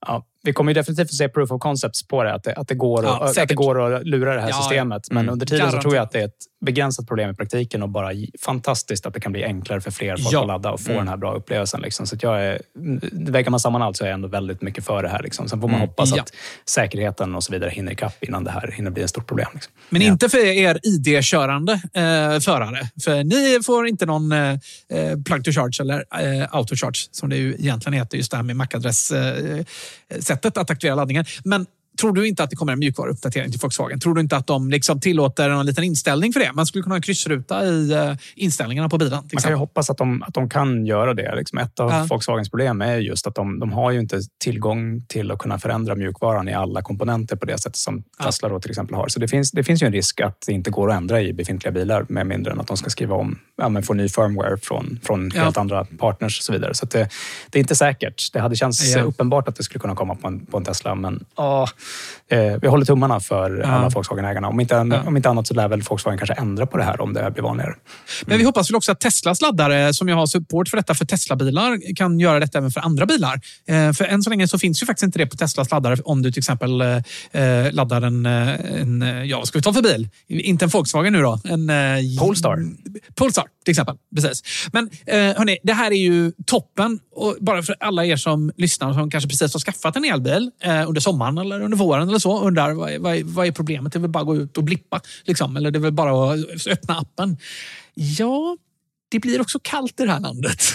Ja, vi kommer ju definitivt att se proof of concepts på det. Att det, att det, går, ja, att det går att lura det här ja, systemet. Men mm. under tiden Garanterat. så tror jag att det är ett begränsat problem i praktiken och bara fantastiskt att det kan bli enklare för fler folk ja. att ladda och få mm. den här bra upplevelsen. Liksom. Så att jag är, väger man samman allt så är jag ändå väldigt mycket för det här. Liksom. Sen får man mm. hoppas ja. att säkerheten och så vidare hinner ikapp innan det här hinner bli ett stort problem. Liksom. Men ja. inte för er I D-körande eh, förare. För ni får inte någon eh, plug to charge eller eh, auto charge som det ju egentligen heter, just det här med M A C-adress eh, sättet att aktivera laddningen. Men tror du inte att det kommer en mjukvaruuppdatering till Volkswagen? Tror du inte att de liksom tillåter en liten inställning för det? Man skulle kunna ha en kryssruta i uh, inställningarna på bilen. Man kan ju hoppas att de, att de kan göra det. Liksom ett av ja. Volkswagens problem är just att de, de har ju inte tillgång till att kunna förändra mjukvaran i alla komponenter på det sättet som ja. Tesla då till exempel har. Så det finns, det finns ju en risk att det inte går att ändra i befintliga bilar med mindre än att de ska skriva om, ja, men få ny firmware från, från ja. helt andra partners och så vidare. Så att det, det är inte säkert. Det hade känts ja. uppenbart att det skulle kunna komma på en, på en Tesla, men åh, Eh, vi håller tummarna för ja. alla Volkswagen-ägarna. Om inte, ja. om inte annat så lär väl Volkswagen kanske ändra på det här om det här blir vanligare. Mm. Men vi hoppas väl också att Teslas laddare, som jag har support för detta för Tesla-bilar, kan göra detta även för andra bilar. Eh, för än så länge så finns ju faktiskt inte det på Teslas laddare om du till exempel eh, laddar en, en, ja vad ska vi ta för bil? Inte en Volkswagen nu då. En eh, Polestar. Polestar till exempel, precis. Men eh, hörni, det här är ju toppen. Och bara för alla er som lyssnar som kanske precis har skaffat en elbil eh, under sommaren eller under våren eller så, undrar vad, vad, vad är problemet? Det är väl bara att gå ut och blippa liksom, eller det är väl bara att öppna appen. Ja, det blir också kallt i det här landet.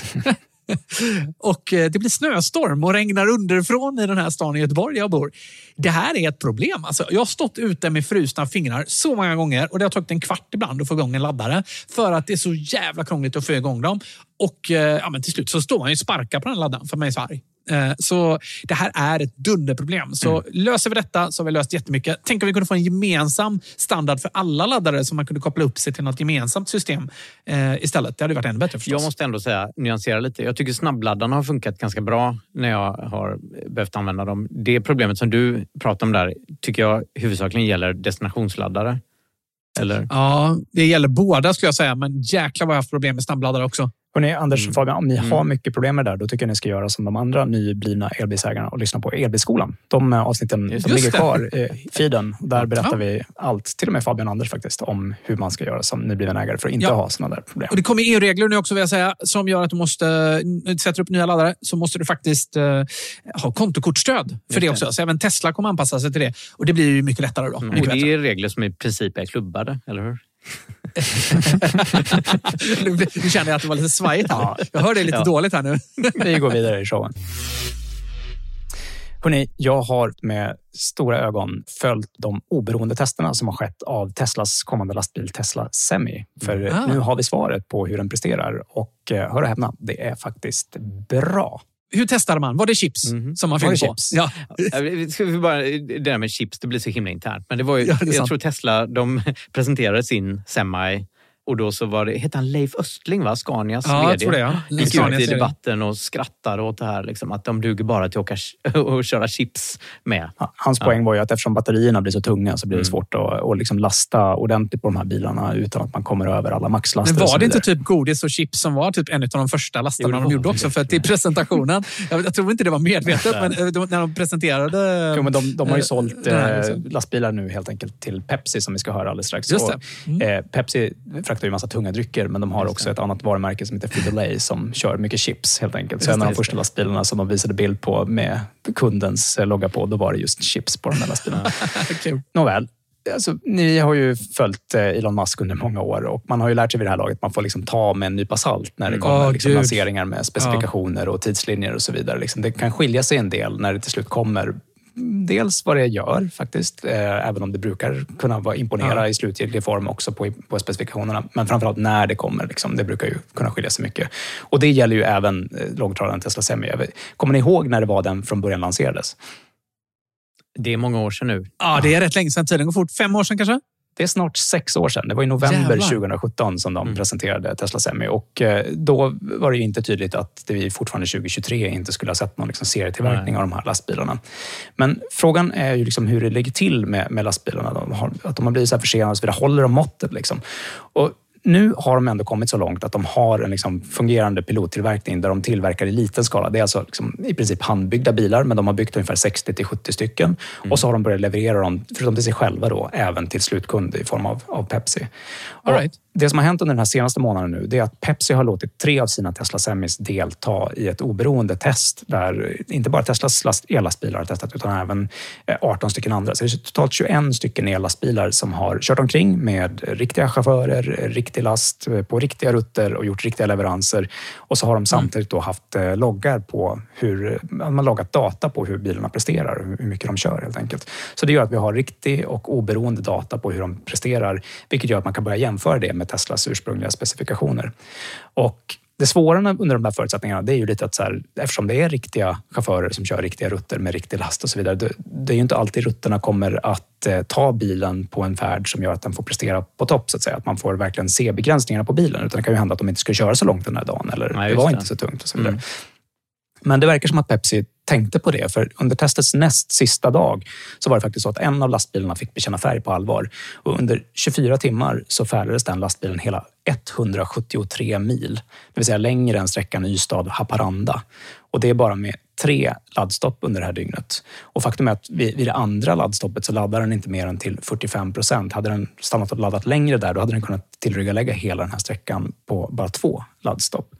Och det blir snöstorm och regnar underifrån i den här stan i Göteborg jag bor. Det här är ett problem. Alltså, jag har stått ute med frusna fingrar så många gånger och det har tagit en kvart ibland att få igång en laddare för att det är så jävla krångligt att få igång dem. Och ja, men till slut så står man ju och sparkar på den laddaren för mig är så arg. Så det här är ett dunderproblem. Så mm. löser vi detta så har vi löst jättemycket. Tänk om vi kunde få en gemensam standard för alla laddare så man kunde koppla upp sig till något gemensamt system eh, istället. Det hade varit ännu bättre förstås. Jag måste ändå säga, nyansera lite. Jag tycker snabbladdarna har funkat ganska bra när jag har behövt använda dem. Det problemet som du pratar om där tycker jag huvudsakligen gäller destinationsladdare. Eller? Ja, det gäller båda skulle jag säga. Men jäklar vad jag har haft problem med snabbladdare också. Hörrni, Anders och Mm. Fabian, om ni Mm. har mycket problem med det där, då tycker jag ni ska göra som de andra nyblivna elbilsägarna och lyssna på Elbilskolan. De avsnitten Just de ligger det. kvar i feeden. Där berättar Ja. vi allt, till och med Fabian och Anders faktiskt, om hur man ska göra som nybliven ägare för att inte Ja. ha sådana där problem. Och det kommer E U-regler nu också vill jag säga som gör att du måste sätta upp nya laddare så måste du faktiskt eh, ha kontokortsstöd för det också. Så även Tesla kommer anpassa sig till det. Och det blir ju mycket lättare då. Mm. Mycket Och det bättre. är regler som i princip är klubbade, eller hur? nu, nu känner jag att det var lite svajigt här. Jag hör det lite Ja. dåligt här nu. Vi går vidare i showen. Hörrni, jag har med stora ögon följt de oberoende testerna som har skett av Teslas kommande lastbil Tesla Semi. För Ah. nu har vi svaret på hur den presterar och eh, hör och häpna, det är faktiskt bra. Hur testade man? Var det chips Mm. som man Var det fyllde på? chips? Ja. Ska vi bara, det där med chips, det blir så himla internt. Men det var ju, Ja, det är jag sant. tror Tesla, de presenterade sin Semi och då så var det, heter han Leif Östling va? Scanias Ja, jag vd. tror det, ja. Gick Scanias ut i vd. debatten och skrattade åt det här. Liksom, att de duger bara till att åka och köra chips med. Ja, hans poäng var ju att eftersom batterierna blir så tunga så blir det Mm. svårt att, att liksom lasta ordentligt på de här bilarna utan att man kommer över alla maxlaster. Men och så var det inte vidare. typ godis och chips som var typ en av de första lastarna Jo, det de var gjorde också för att i presentationen, jag, jag tror inte det var medvetet, men eh, de, när de presenterade... Jo, men de, de har ju eh, sålt det här, eh, liksom. lastbilar nu helt enkelt till Pepsi som vi ska höra alldeles strax. Just Och, det. Mm. eh, Pepsi fraktar ju massa tunga drycker men de har också ett annat varumärke som heter Frito-Lay som kör mycket chips helt enkelt. Så Just en av det, de första lastbilarna som de visade bild på med kundens eh, logga på, då var det just chips på de här lastbilarna. Kul. Nåväl. Alltså, ni har ju följt eh, Elon Musk under många år och man har ju lärt sig vid det här laget. Man får liksom ta med en nypa salt när det Mm. kommer Åh, liksom, Gud. lanseringar med specifikationer och tidslinjer och så vidare. Liksom, det kan skilja sig en del när det till slut kommer. Dels vad det gör faktiskt, eh, även om det brukar kunna vara imponera Ja. i slutgiltig form också på, på specifikationerna. Men framförallt när det kommer, liksom, det brukar ju kunna skilja sig mycket. Och det gäller ju även eh, lågtradaren Tesla Semi. Kommer ni ihåg när det var den från början lanserades? Det är många år sedan nu. Ja, det är rätt länge sedan. Tiden går fort. Fem år sedan kanske? Det är snart sex år sedan. Det var i november Jävlar. tjugohundrasjutton som de Mm. presenterade Tesla Semi. Och eh, då var det ju inte tydligt att vi fortfarande tjugohundratjugotre inte skulle ha sett någon liksom serietillverkning Nej. av de här lastbilarna. Men frågan är ju liksom hur det ligger till med, med lastbilarna. De har, att de har blivit så här försenade och så vidare. Håller de måttet liksom? Och nu har de ändå kommit så långt att de har en liksom fungerande pilottillverkning där de tillverkar i liten skala. Det är alltså liksom i princip handbyggda bilar, men de har byggt ungefär sextio till sjuttio stycken. Mm. Och så har de börjat leverera dem, förutom till sig själva då, även till slutkund i form av, av Pepsi. All right. Det som har hänt under den här senaste månaden nu, det är att Pepsi har låtit tre av sina Tesla Semis delta i ett oberoende test där inte bara Teslas ellastbilar har testat utan även arton stycken andra. Så det är totalt tjugoett stycken ellastbilar som har kört omkring med riktiga chaufförer, riktig last på riktiga rutter och gjort riktiga leveranser. Och så har de samtidigt då haft loggar på hur, man har loggat data på hur bilarna presterar, hur mycket de kör helt enkelt. Så det gör att vi har riktig och oberoende data på hur de presterar, vilket gör att man kan börja jämföra det med Teslas ursprungliga specifikationer. Och det svåra under de här förutsättningarna, det är ju lite att så här, eftersom det är riktiga chaufförer som kör riktiga rutter med riktig last och så vidare, det, det är ju inte alltid rutterna kommer att eh, ta bilen på en färd som gör att den får prestera på topp, så att säga. Att man får verkligen se begränsningarna på bilen, utan det kan ju hända att de inte ska köra så långt den här dagen, eller Nej, det var det. inte så tungt och så vidare. Mm. Men det verkar som att Pepsi tänkte på det, för under testets näst sista dag så var det faktiskt så att en av lastbilarna fick bekänna färg på allvar. Och under tjugofyra timmar så färdades den lastbilen hela etthundrasjuttiotre mil, det vill säga längre än sträckan Ystad-Haparanda. Och det är bara med tre laddstopp under det här dygnet. Och faktum är att vid, vid det andra laddstoppet så laddar den inte mer än till fyrtiofem procent. Hade den stannat och laddat längre där, då hade den kunnat tillryggalägga hela den här sträckan på bara två laddstopp.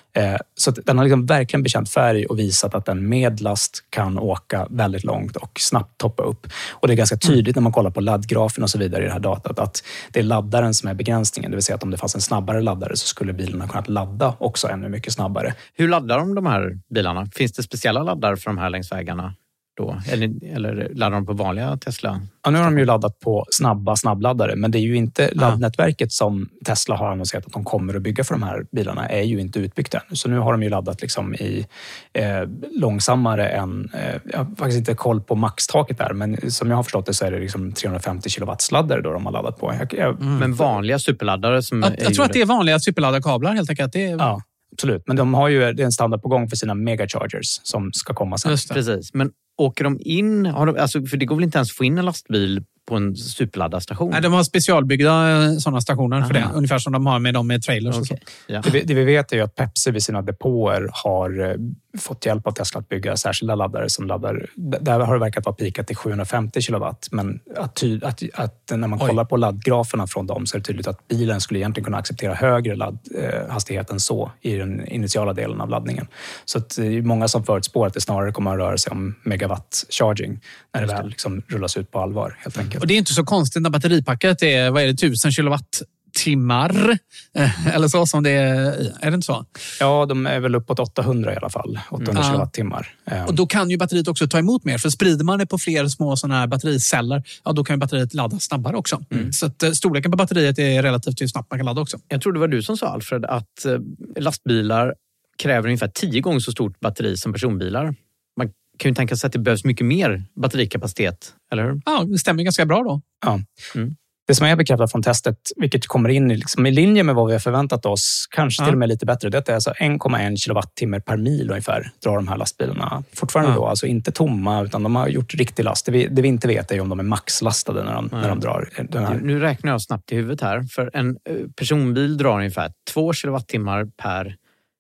Så den har liksom verkligen bekänt färg och visat att den med last kan åka väldigt långt och snabbt toppa upp. Och det är ganska tydligt när man kollar på laddgrafen och så vidare i det här datat att det är laddaren som är begränsningen. Det vill säga att om det fanns en snabbare laddare så skulle bilarna kunna ladda också ännu mycket snabbare. Hur laddar de de här bilarna? Finns det speciella laddare för de här längs vägarna? Då? Eller, eller laddar de på vanliga Tesla? Ja, nu har de ju laddat på snabba snabbladdare, men det är ju inte ja. laddnätverket som Tesla har annonserat att de kommer att bygga för de här bilarna är ju inte utbyggt än. Så nu har de ju laddat liksom i eh, långsammare än, eh, jag har faktiskt inte koll på maxtaket där, men som jag har förstått det så är det liksom trehundrafemtio kilowatts laddare då de har laddat på. Jag, jag, mm. Men vanliga superladdare som... Jag, jag tror att det är vanliga superladdarkablar helt enkelt. Det är... Ja. Absolut, men de har ju det är en standard på gång för sina megachargers som ska komma sen. Precis, men åker de in, har de, alltså, för det går väl inte ens att få in en lastbil på en superladdarstation? Nej, de har specialbyggda sådana stationer Aha. för det. Ungefär som de har med dem med trailers okay. och så. Ja. Det, det vi vet är ju att Pepsi vid sina depåer har fått hjälp av Tesla att bygga särskilda laddare som laddar. Där har det verkat vara pikat till sjuhundrafemtio kilowatt. Men att, ty, att, att när man Oj. kollar på laddgraferna från dem så är det tydligt att bilen skulle egentligen kunna acceptera högre laddhastighet än så i den initiala delen av laddningen. Så att det är många som förutspår att det snarare kommer att röra sig om megawatt charging när det väl liksom rullas ut på allvar helt enkelt. Och det är inte så konstigt när batteripacket är, vad är det, tusen kilowatt timmar eller så som det är, är det inte så? Ja, de är väl uppåt åttahundra i alla fall, åttahundra mm. kilowattimmar. Och då kan ju batteriet också ta emot mer, för sprider man det på fler små sådana här battericeller, ja då kan ju batteriet ladda snabbare också. Mm. Så att storleken på batteriet är relativt hur snabbt man kan ladda också. Jag tror det var du som sa, Alfred, att lastbilar kräver ungefär tio gånger så stort batteri som personbilar. Man kan ju tänka sig att det behövs mycket mer batterikapacitet, eller hur? Ja, det stämmer ganska bra då. Ja. Mm. Det som är bekräftat från testet, vilket kommer in liksom i linje med vad vi har förväntat oss, kanske ja. till och med lite bättre, det är alltså en komma en kilowattimmar per mil ungefär drar de här lastbilarna. Fortfarande ja. då, alltså inte tomma, utan de har gjort riktig last. Det vi, det vi inte vet är om de är maxlastade när de, ja. när de drar den här. Nu räknar jag snabbt i huvudet här, för en personbil drar ungefär två kilowattimmar per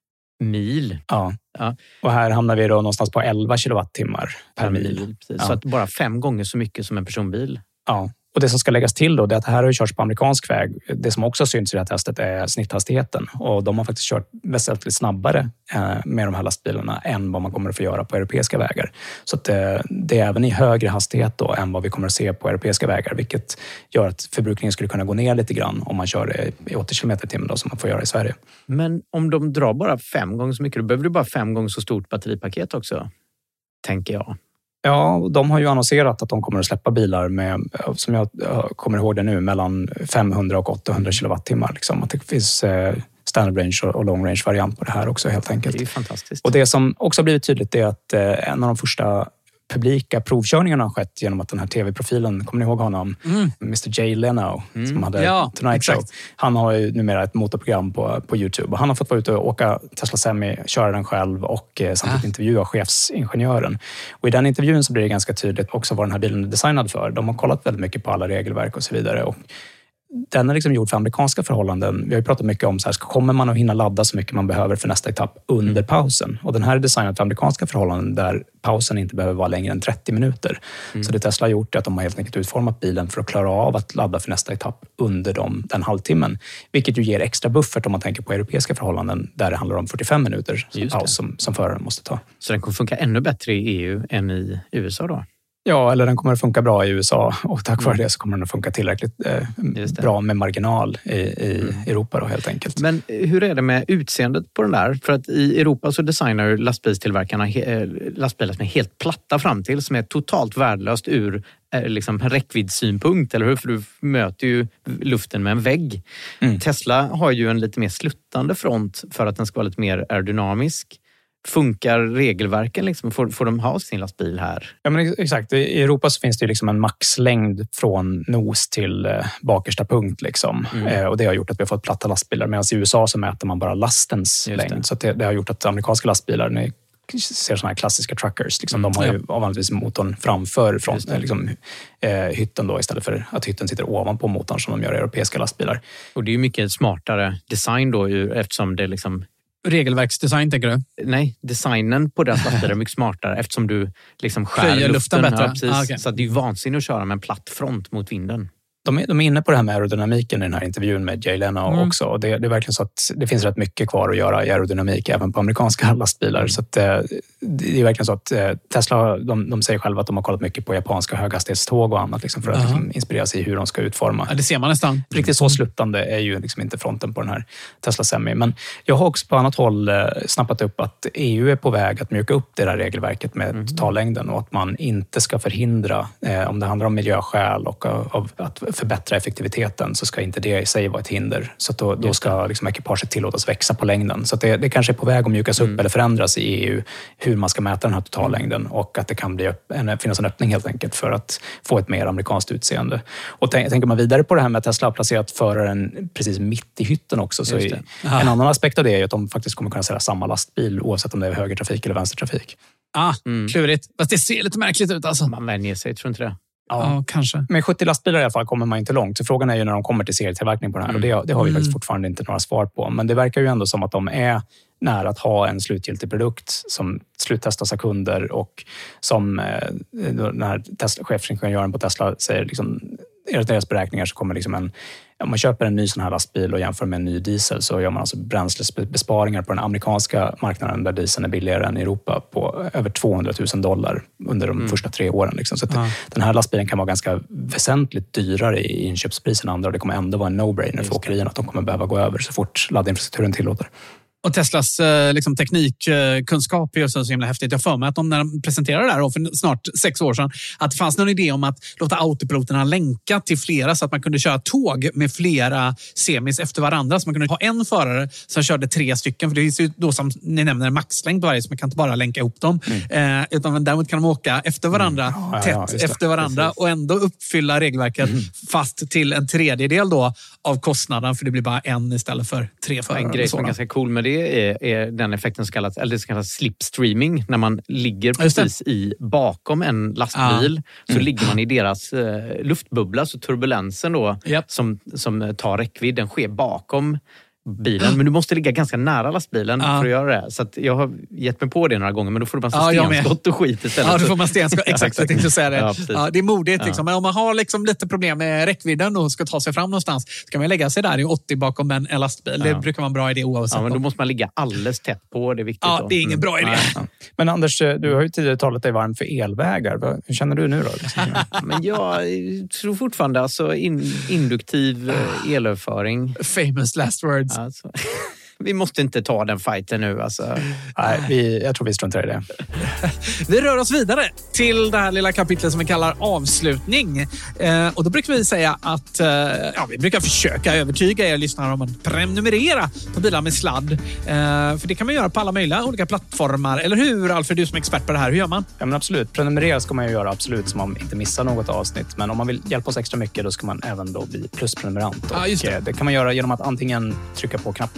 mil. Ja. ja, och här hamnar vi då någonstans på elva kilowattimmar per, per mil. mil ja. Så att bara fem gånger så mycket som en personbil. Ja. Och det som ska läggas till då, det är att det här har körts på amerikansk väg. Det som också syns i det här testet är snitthastigheten. Och de har faktiskt kört väsentligt snabbare med de här lastbilarna än vad man kommer att få göra på europeiska vägar. Så att det, det är även i högre hastighet då än vad vi kommer att se på europeiska vägar. Vilket gör att förbrukningen skulle kunna gå ner lite grann om man kör det i åttio kilometer i timmen då, som man får göra i Sverige. Men om de drar bara fem gånger så mycket, då behöver du bara fem gånger så stort batteripaket också, tänker jag. Ja, de har ju annonserat att de kommer att släppa bilar med, som jag kommer ihåg det nu, mellan femhundra och åttahundra kilowattimmar. Liksom. Att det finns standard range och long range variant på det här också helt enkelt. Det är fantastiskt. Och det som också har blivit tydligt är att en av de första publika provkörningarna har skett genom att den här tv-profilen, kommer ni ihåg honom? Mm. mister Jay Leno mm. som hade ja, Tonight exakt. Show. Han har ju numera ett motorprogram på, på YouTube och han har fått vara ute och åka Tesla Semi, köra den själv och eh, samtidigt ah. intervjua chefsingenjören. Och i den intervjun så blir det ganska tydligt också vad den här bilen är designad för. De har kollat väldigt mycket på alla regelverk och så vidare och den är liksom gjord för amerikanska förhållanden. Vi har ju pratat mycket om så här, kommer man att hinna ladda så mycket man behöver för nästa etapp under mm. pausen? Och den här är designad för amerikanska förhållanden där pausen inte behöver vara längre än trettio minuter. Mm. Så det Tesla har gjort är att de har helt enkelt utformat bilen för att klara av att ladda för nästa etapp under dem, den halvtimmen. Vilket ju ger extra buffert om man tänker på europeiska förhållanden där det handlar om fyrtiofem minuter som paus som, som föraren måste ta. Så den kommer funka ännu bättre i E U än i U S A då? Ja, eller den kommer att funka bra i U S A och tack vare mm. det så kommer den att funka tillräckligt eh, bra med marginal i, i mm. Europa då helt enkelt. Men hur är det med utseendet på den där? För att i Europa så designar lastbilstillverkarna he, lastbilar som är helt platta fram till, som är totalt värdelöst ur eh, liksom räckviddssynpunkt, eller hur? För du möter ju luften med en vägg. Mm. Tesla har ju en lite mer sluttande front för att den ska vara lite mer aerodynamisk. Funkar regelverken liksom? Får, får de ha sin lastbil här? Ja, men exakt. I Europa så finns det ju liksom en maxlängd från nos till eh, bakersta punkt. Liksom. Mm. Eh, och det har gjort att vi har fått platta lastbilar. Medan i U S A så mäter man bara lastens Just längd. Det. Så det, det har gjort att amerikanska lastbilar, ni ser sådana här klassiska truckers, liksom, mm. de har ju ja. vanligtvis motorn framför från, liksom, eh, hytten då, istället för att hytten sitter ovanpå motorn som de gör i europeiska lastbilar. Och det är ju mycket smartare design då, eftersom det liksom regelverksdesign, tänker du? Nej, designen på deras lastbilar är mycket smartare eftersom du liksom skär luften, luften bättre. Ja, precis. Ah, okay. Så det är ju vansinnigt att köra med en platt front mot vinden. De är, de är inne på det här med aerodynamiken i den här intervjun med Jay Leno mm. också. Och det, det är verkligen så att det finns rätt mycket kvar att göra i aerodynamik även på amerikanska lastbilar. Så att, det är verkligen så att Tesla, de, de säger själva att de har kollat mycket på japanska höghastighetståg och annat liksom, för att uh-huh. liksom, inspirera sig i hur de ska utforma. Ja, det ser man nästan. Riktigt så sluttande är ju liksom inte fronten på den här Tesla Semi. Men jag har också på annat håll snappat upp att E U är på väg att mjuka upp det där regelverket med mm. totallängden och att man inte ska förhindra, eh, om det handlar om miljöskäl och av, av att förbättra effektiviteten, så ska inte det i sig vara ett hinder. Så att då, då ska liksom ekipaget tillåtas växa på längden. Så att det, det kanske är på väg att mjukas upp mm. eller förändras i E U hur man ska mäta den här totallängden och att det kan bli en, finnas en öppning helt enkelt för att få ett mer amerikanskt utseende. Och tänk, tänker man vidare på det här med att Tesla har placerat föraren precis mitt i hytten också, så i, en annan aspekt av det är att de faktiskt kommer kunna sälja samma lastbil oavsett om det är högertrafik eller vänstertrafik. Ah, mm. klurigt. Fast det ser lite märkligt ut alltså. Man vänjer sig, tror inte det? Ja, ja, kanske. Med sjuttio lastbilar i alla fall kommer man inte långt. Så frågan är ju när de kommer till serietillverkning på den här. Mm. Och det, det har vi mm. faktiskt fortfarande inte några svar på. Men det verkar ju ändå som att de är nära att ha en slutgiltig produkt som sluttestas av kunder och som eh, den här Tesla, chefsingenjören på Tesla säger, liksom, enligt deras beräkningar så kommer liksom en, om man köper en ny sån här lastbil och jämför med en ny diesel så gör man alltså bränslebesparingar på den amerikanska marknaden där dieseln är billigare än i Europa på över tvåhundratusen dollar under de mm. första tre åren. Liksom. Så att ja. den här lastbilen kan vara ganska väsentligt dyrare i inköpspris än andra och det kommer ändå vara en no-brainer för åkerierna att de kommer behöva gå över så fort laddinfrastrukturen tillåter. Och Teslas liksom, teknikkunskap är så himla häftigt. Jag för mig att de när de presenterade det här för snart sex år sedan att det fanns någon idé om att låta autopiloterna länka till flera så att man kunde köra tåg med flera semis efter varandra. Så man kunde ha en förare som körde tre stycken. För det är ju då som ni nämner maxlängd på varje så man kan inte bara länka ihop dem. Mm. Eh, utan däremot kan de åka efter varandra, mm. ja, tätt ja, efter varandra Precis. och ändå uppfylla regelverket mm. fast till en tredjedel då av kostnaden för det blir bara en istället för tre förare. En grej som är ganska cool med det är, är den effekten som kallas, eller det kallas slipstreaming när man ligger precis i bakom en lastbil ja. så mm. ligger man i deras eh, luftbubbla så turbulensen då yep. som, som tar räckvidd den sker bakom bilen, men du måste ligga ganska nära lastbilen ja. för att göra det. Så att jag har gett mig på det några gånger, men då får du bara ja, stenskott och skit istället. Ja, då får man stenskott. Exakt, jag tänkte säga det. Ja, ja, det är modigt. Ja. Liksom. Men om man har liksom lite problem med räckvidden och ska ta sig fram någonstans, så kan man lägga sig där i åttio bakom en, en lastbil. Ja. Det brukar vara en bra idé oavsett. Ja, men då måste man ligga alldeles tätt på. Det är viktigt. Ja, det är ingen mm. bra idé. Ja. Men Anders, du har ju tidigare talat dig varm för elvägar. Hur känner du nu då? men jag tror fortfarande alltså in, induktiv elöverföring. Famous last words. Alltså. Vi måste inte ta den fighten nu. Alltså. Nej, vi, jag tror vi struntar i det. Vi rör oss vidare till det här lilla kapitlet som vi kallar avslutning. Eh, och då brukar vi säga att eh, ja, vi brukar försöka övertyga er lyssnare om att prenumerera på bilar med sladd. Eh, för det kan man göra på alla möjliga olika plattformar. Eller hur, Alfred, du som är expert på det här? Hur gör man? Ja, men absolut. Prenumerera ska man ju göra absolut så man inte missar något avsnitt. Men om man vill hjälpa oss extra mycket då ska man även då bli plusprenumerant. Ja, just det. Och det kan man göra genom att antingen trycka på knappen i Apple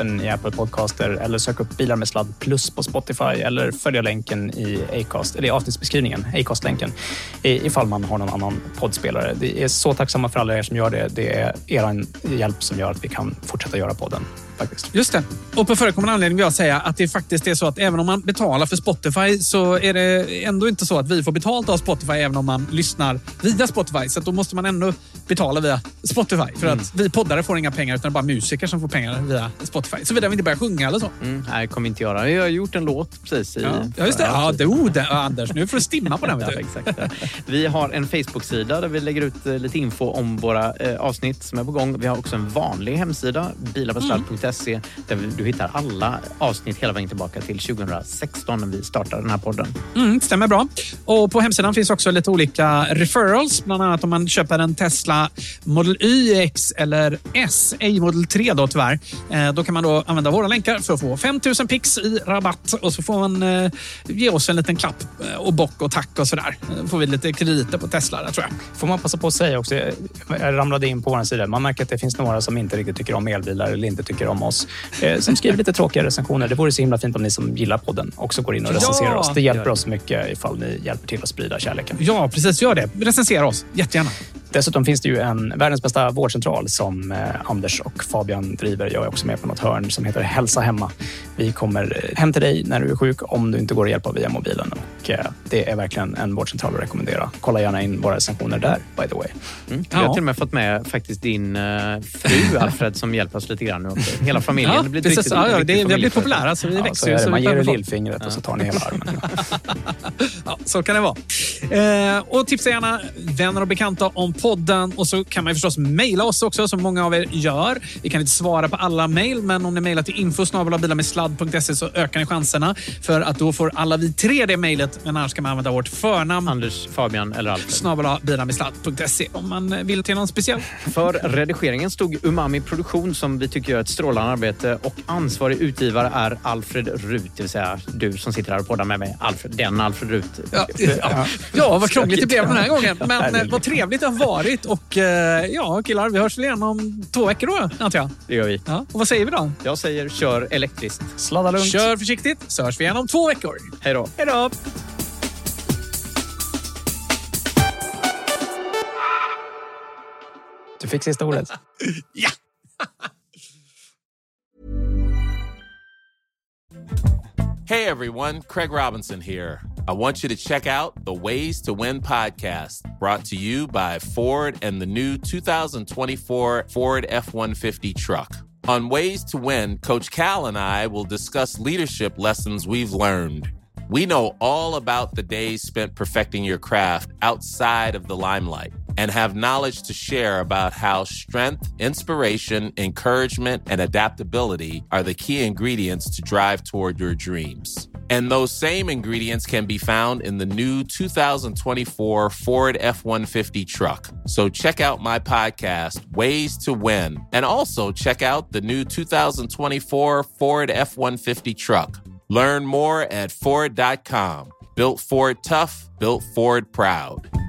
Apple Podcaster eller sök upp Bilar med sladd plus på Spotify eller följa länken i Acast, eller i avsnittsbeskrivningen, Acast-länken, ifall man har någon annan poddspelare. Det är så tacksamma för alla er som gör det. Det är er hjälp som gör att vi kan fortsätta göra podden. Faktiskt. Just det. Och på förekommande anledning vill jag säga att det faktiskt är så att även om man betalar för Spotify så är det ändå inte så att vi får betalt av Spotify även om man lyssnar via Spotify. Så då måste man ändå betala via Spotify. För mm. att vi poddare får inga pengar utan bara musiker som får pengar via Spotify. Så vidare vi inte börjar sjunga eller så. Mm, nej, kommer inte göra. Jag har gjort en låt precis. I, ja. ja, just det. Ja, det, oh, det, Anders, nu får du stimma på den. Vet du. Ja, exakt. Vi har en Facebook-sida där vi lägger ut lite info om våra eh, avsnitt som är på gång. Vi har också en vanlig hemsida, bilarpåsladd punkt se, där du hittar alla avsnitt hela vägen tillbaka till tjugohundrasexton när vi startade den här podden. Mm, stämmer bra. Och på hemsidan finns också lite olika referrals, bland annat om man köper en Tesla Model Y, X eller S, ej Model tre då tyvärr. Eh, då kan man då använda våra länkar för att få fem tusen pix i rabatt och så får man eh, ge oss en liten klapp och bock och tack och sådär. Då får vi lite krediter på Tesla där, tror jag. Får man passa på att säga också, jag ramlade in på vår sida, man märker att det finns några som inte riktigt tycker om elbilar eller inte tycker om oss. Eh, som skriver lite tråkiga recensioner. Det vore så himla fint om ni som gillar podden också går in och recenserar ja, oss. Det hjälper oss mycket ifall ni hjälper till att sprida kärleken. Ja, precis. Gör det. Recensera oss. Jättegärna. Dessutom finns det ju en världens bästa vårdcentral som eh, Anders och Fabian driver. Jag är också med på något hörn som heter Hälsa Hemma. Vi kommer hem till dig när du är sjuk om du inte går att hjälpa via mobilen. Och eh, det är verkligen en vårdcentral att rekommendera. Kolla gärna in våra recensioner där, by the way. Mm. Jag har till och med fått med faktiskt din uh, fru Alfred som hjälper oss lite grann nu också. Hela familjen. Ja, det blir precis, riktigt, ja, ja, riktigt det, vi har blivit populära så vi ja, växer. Så så man ger er lillfingret ja. och så tar ni hela armen. Ja, så kan det vara. Eh, och tipsa gärna vänner och bekanta om podden och så kan man förstås mejla oss också som många av er gör. Vi kan inte svara på alla mejl men om ni mejlar till info snabel-a bilar med sladd punkt se så ökar ni chanserna för att då får alla vi tre det mejlet men annars kan man använda vårt förnamn Anders, Fabian eller Alfred. snabel-a bilar med sladd punkt se om man vill till någon speciell. För redigeringen stod Umami Produktion som vi tycker gör ett strålande arbete och ansvarig utgivare är Alfred Rut, det vill säga du som sitter här och poddar med mig. Alfred, den Alfred Rut. Ja, ja. ja vad krångligt det blev den här gången. Men vad trevligt det har varit och ja, killar, vi hörs väl igen om två veckor då, antar jag. Det gör vi. Ja. Och vad säger vi då? Jag säger kör elektriskt. Sladda lugnt. Kör försiktigt, så hörs vi igen om två veckor. Hej då. Hej då. Du fick sista ordet. Ja. Hey everyone, Craig Robinson here. I want you to check out the Ways to Win podcast, brought to you by Ford and the new two thousand twenty-four Ford F one fifty truck. On Ways to Win, Coach Cal and I will discuss leadership lessons we've learned. We know all about the days spent perfecting your craft outside of the limelight and have knowledge to share about how strength, inspiration, encouragement, and adaptability are the key ingredients to drive toward your dreams. And those same ingredients can be found in the new two thousand twenty-four Ford F one fifty truck. So check out my podcast, Ways to Win, and also check out the new two thousand twenty-four Ford F one fifty truck. Learn more at Ford dot com. Built Ford tough, built Ford proud.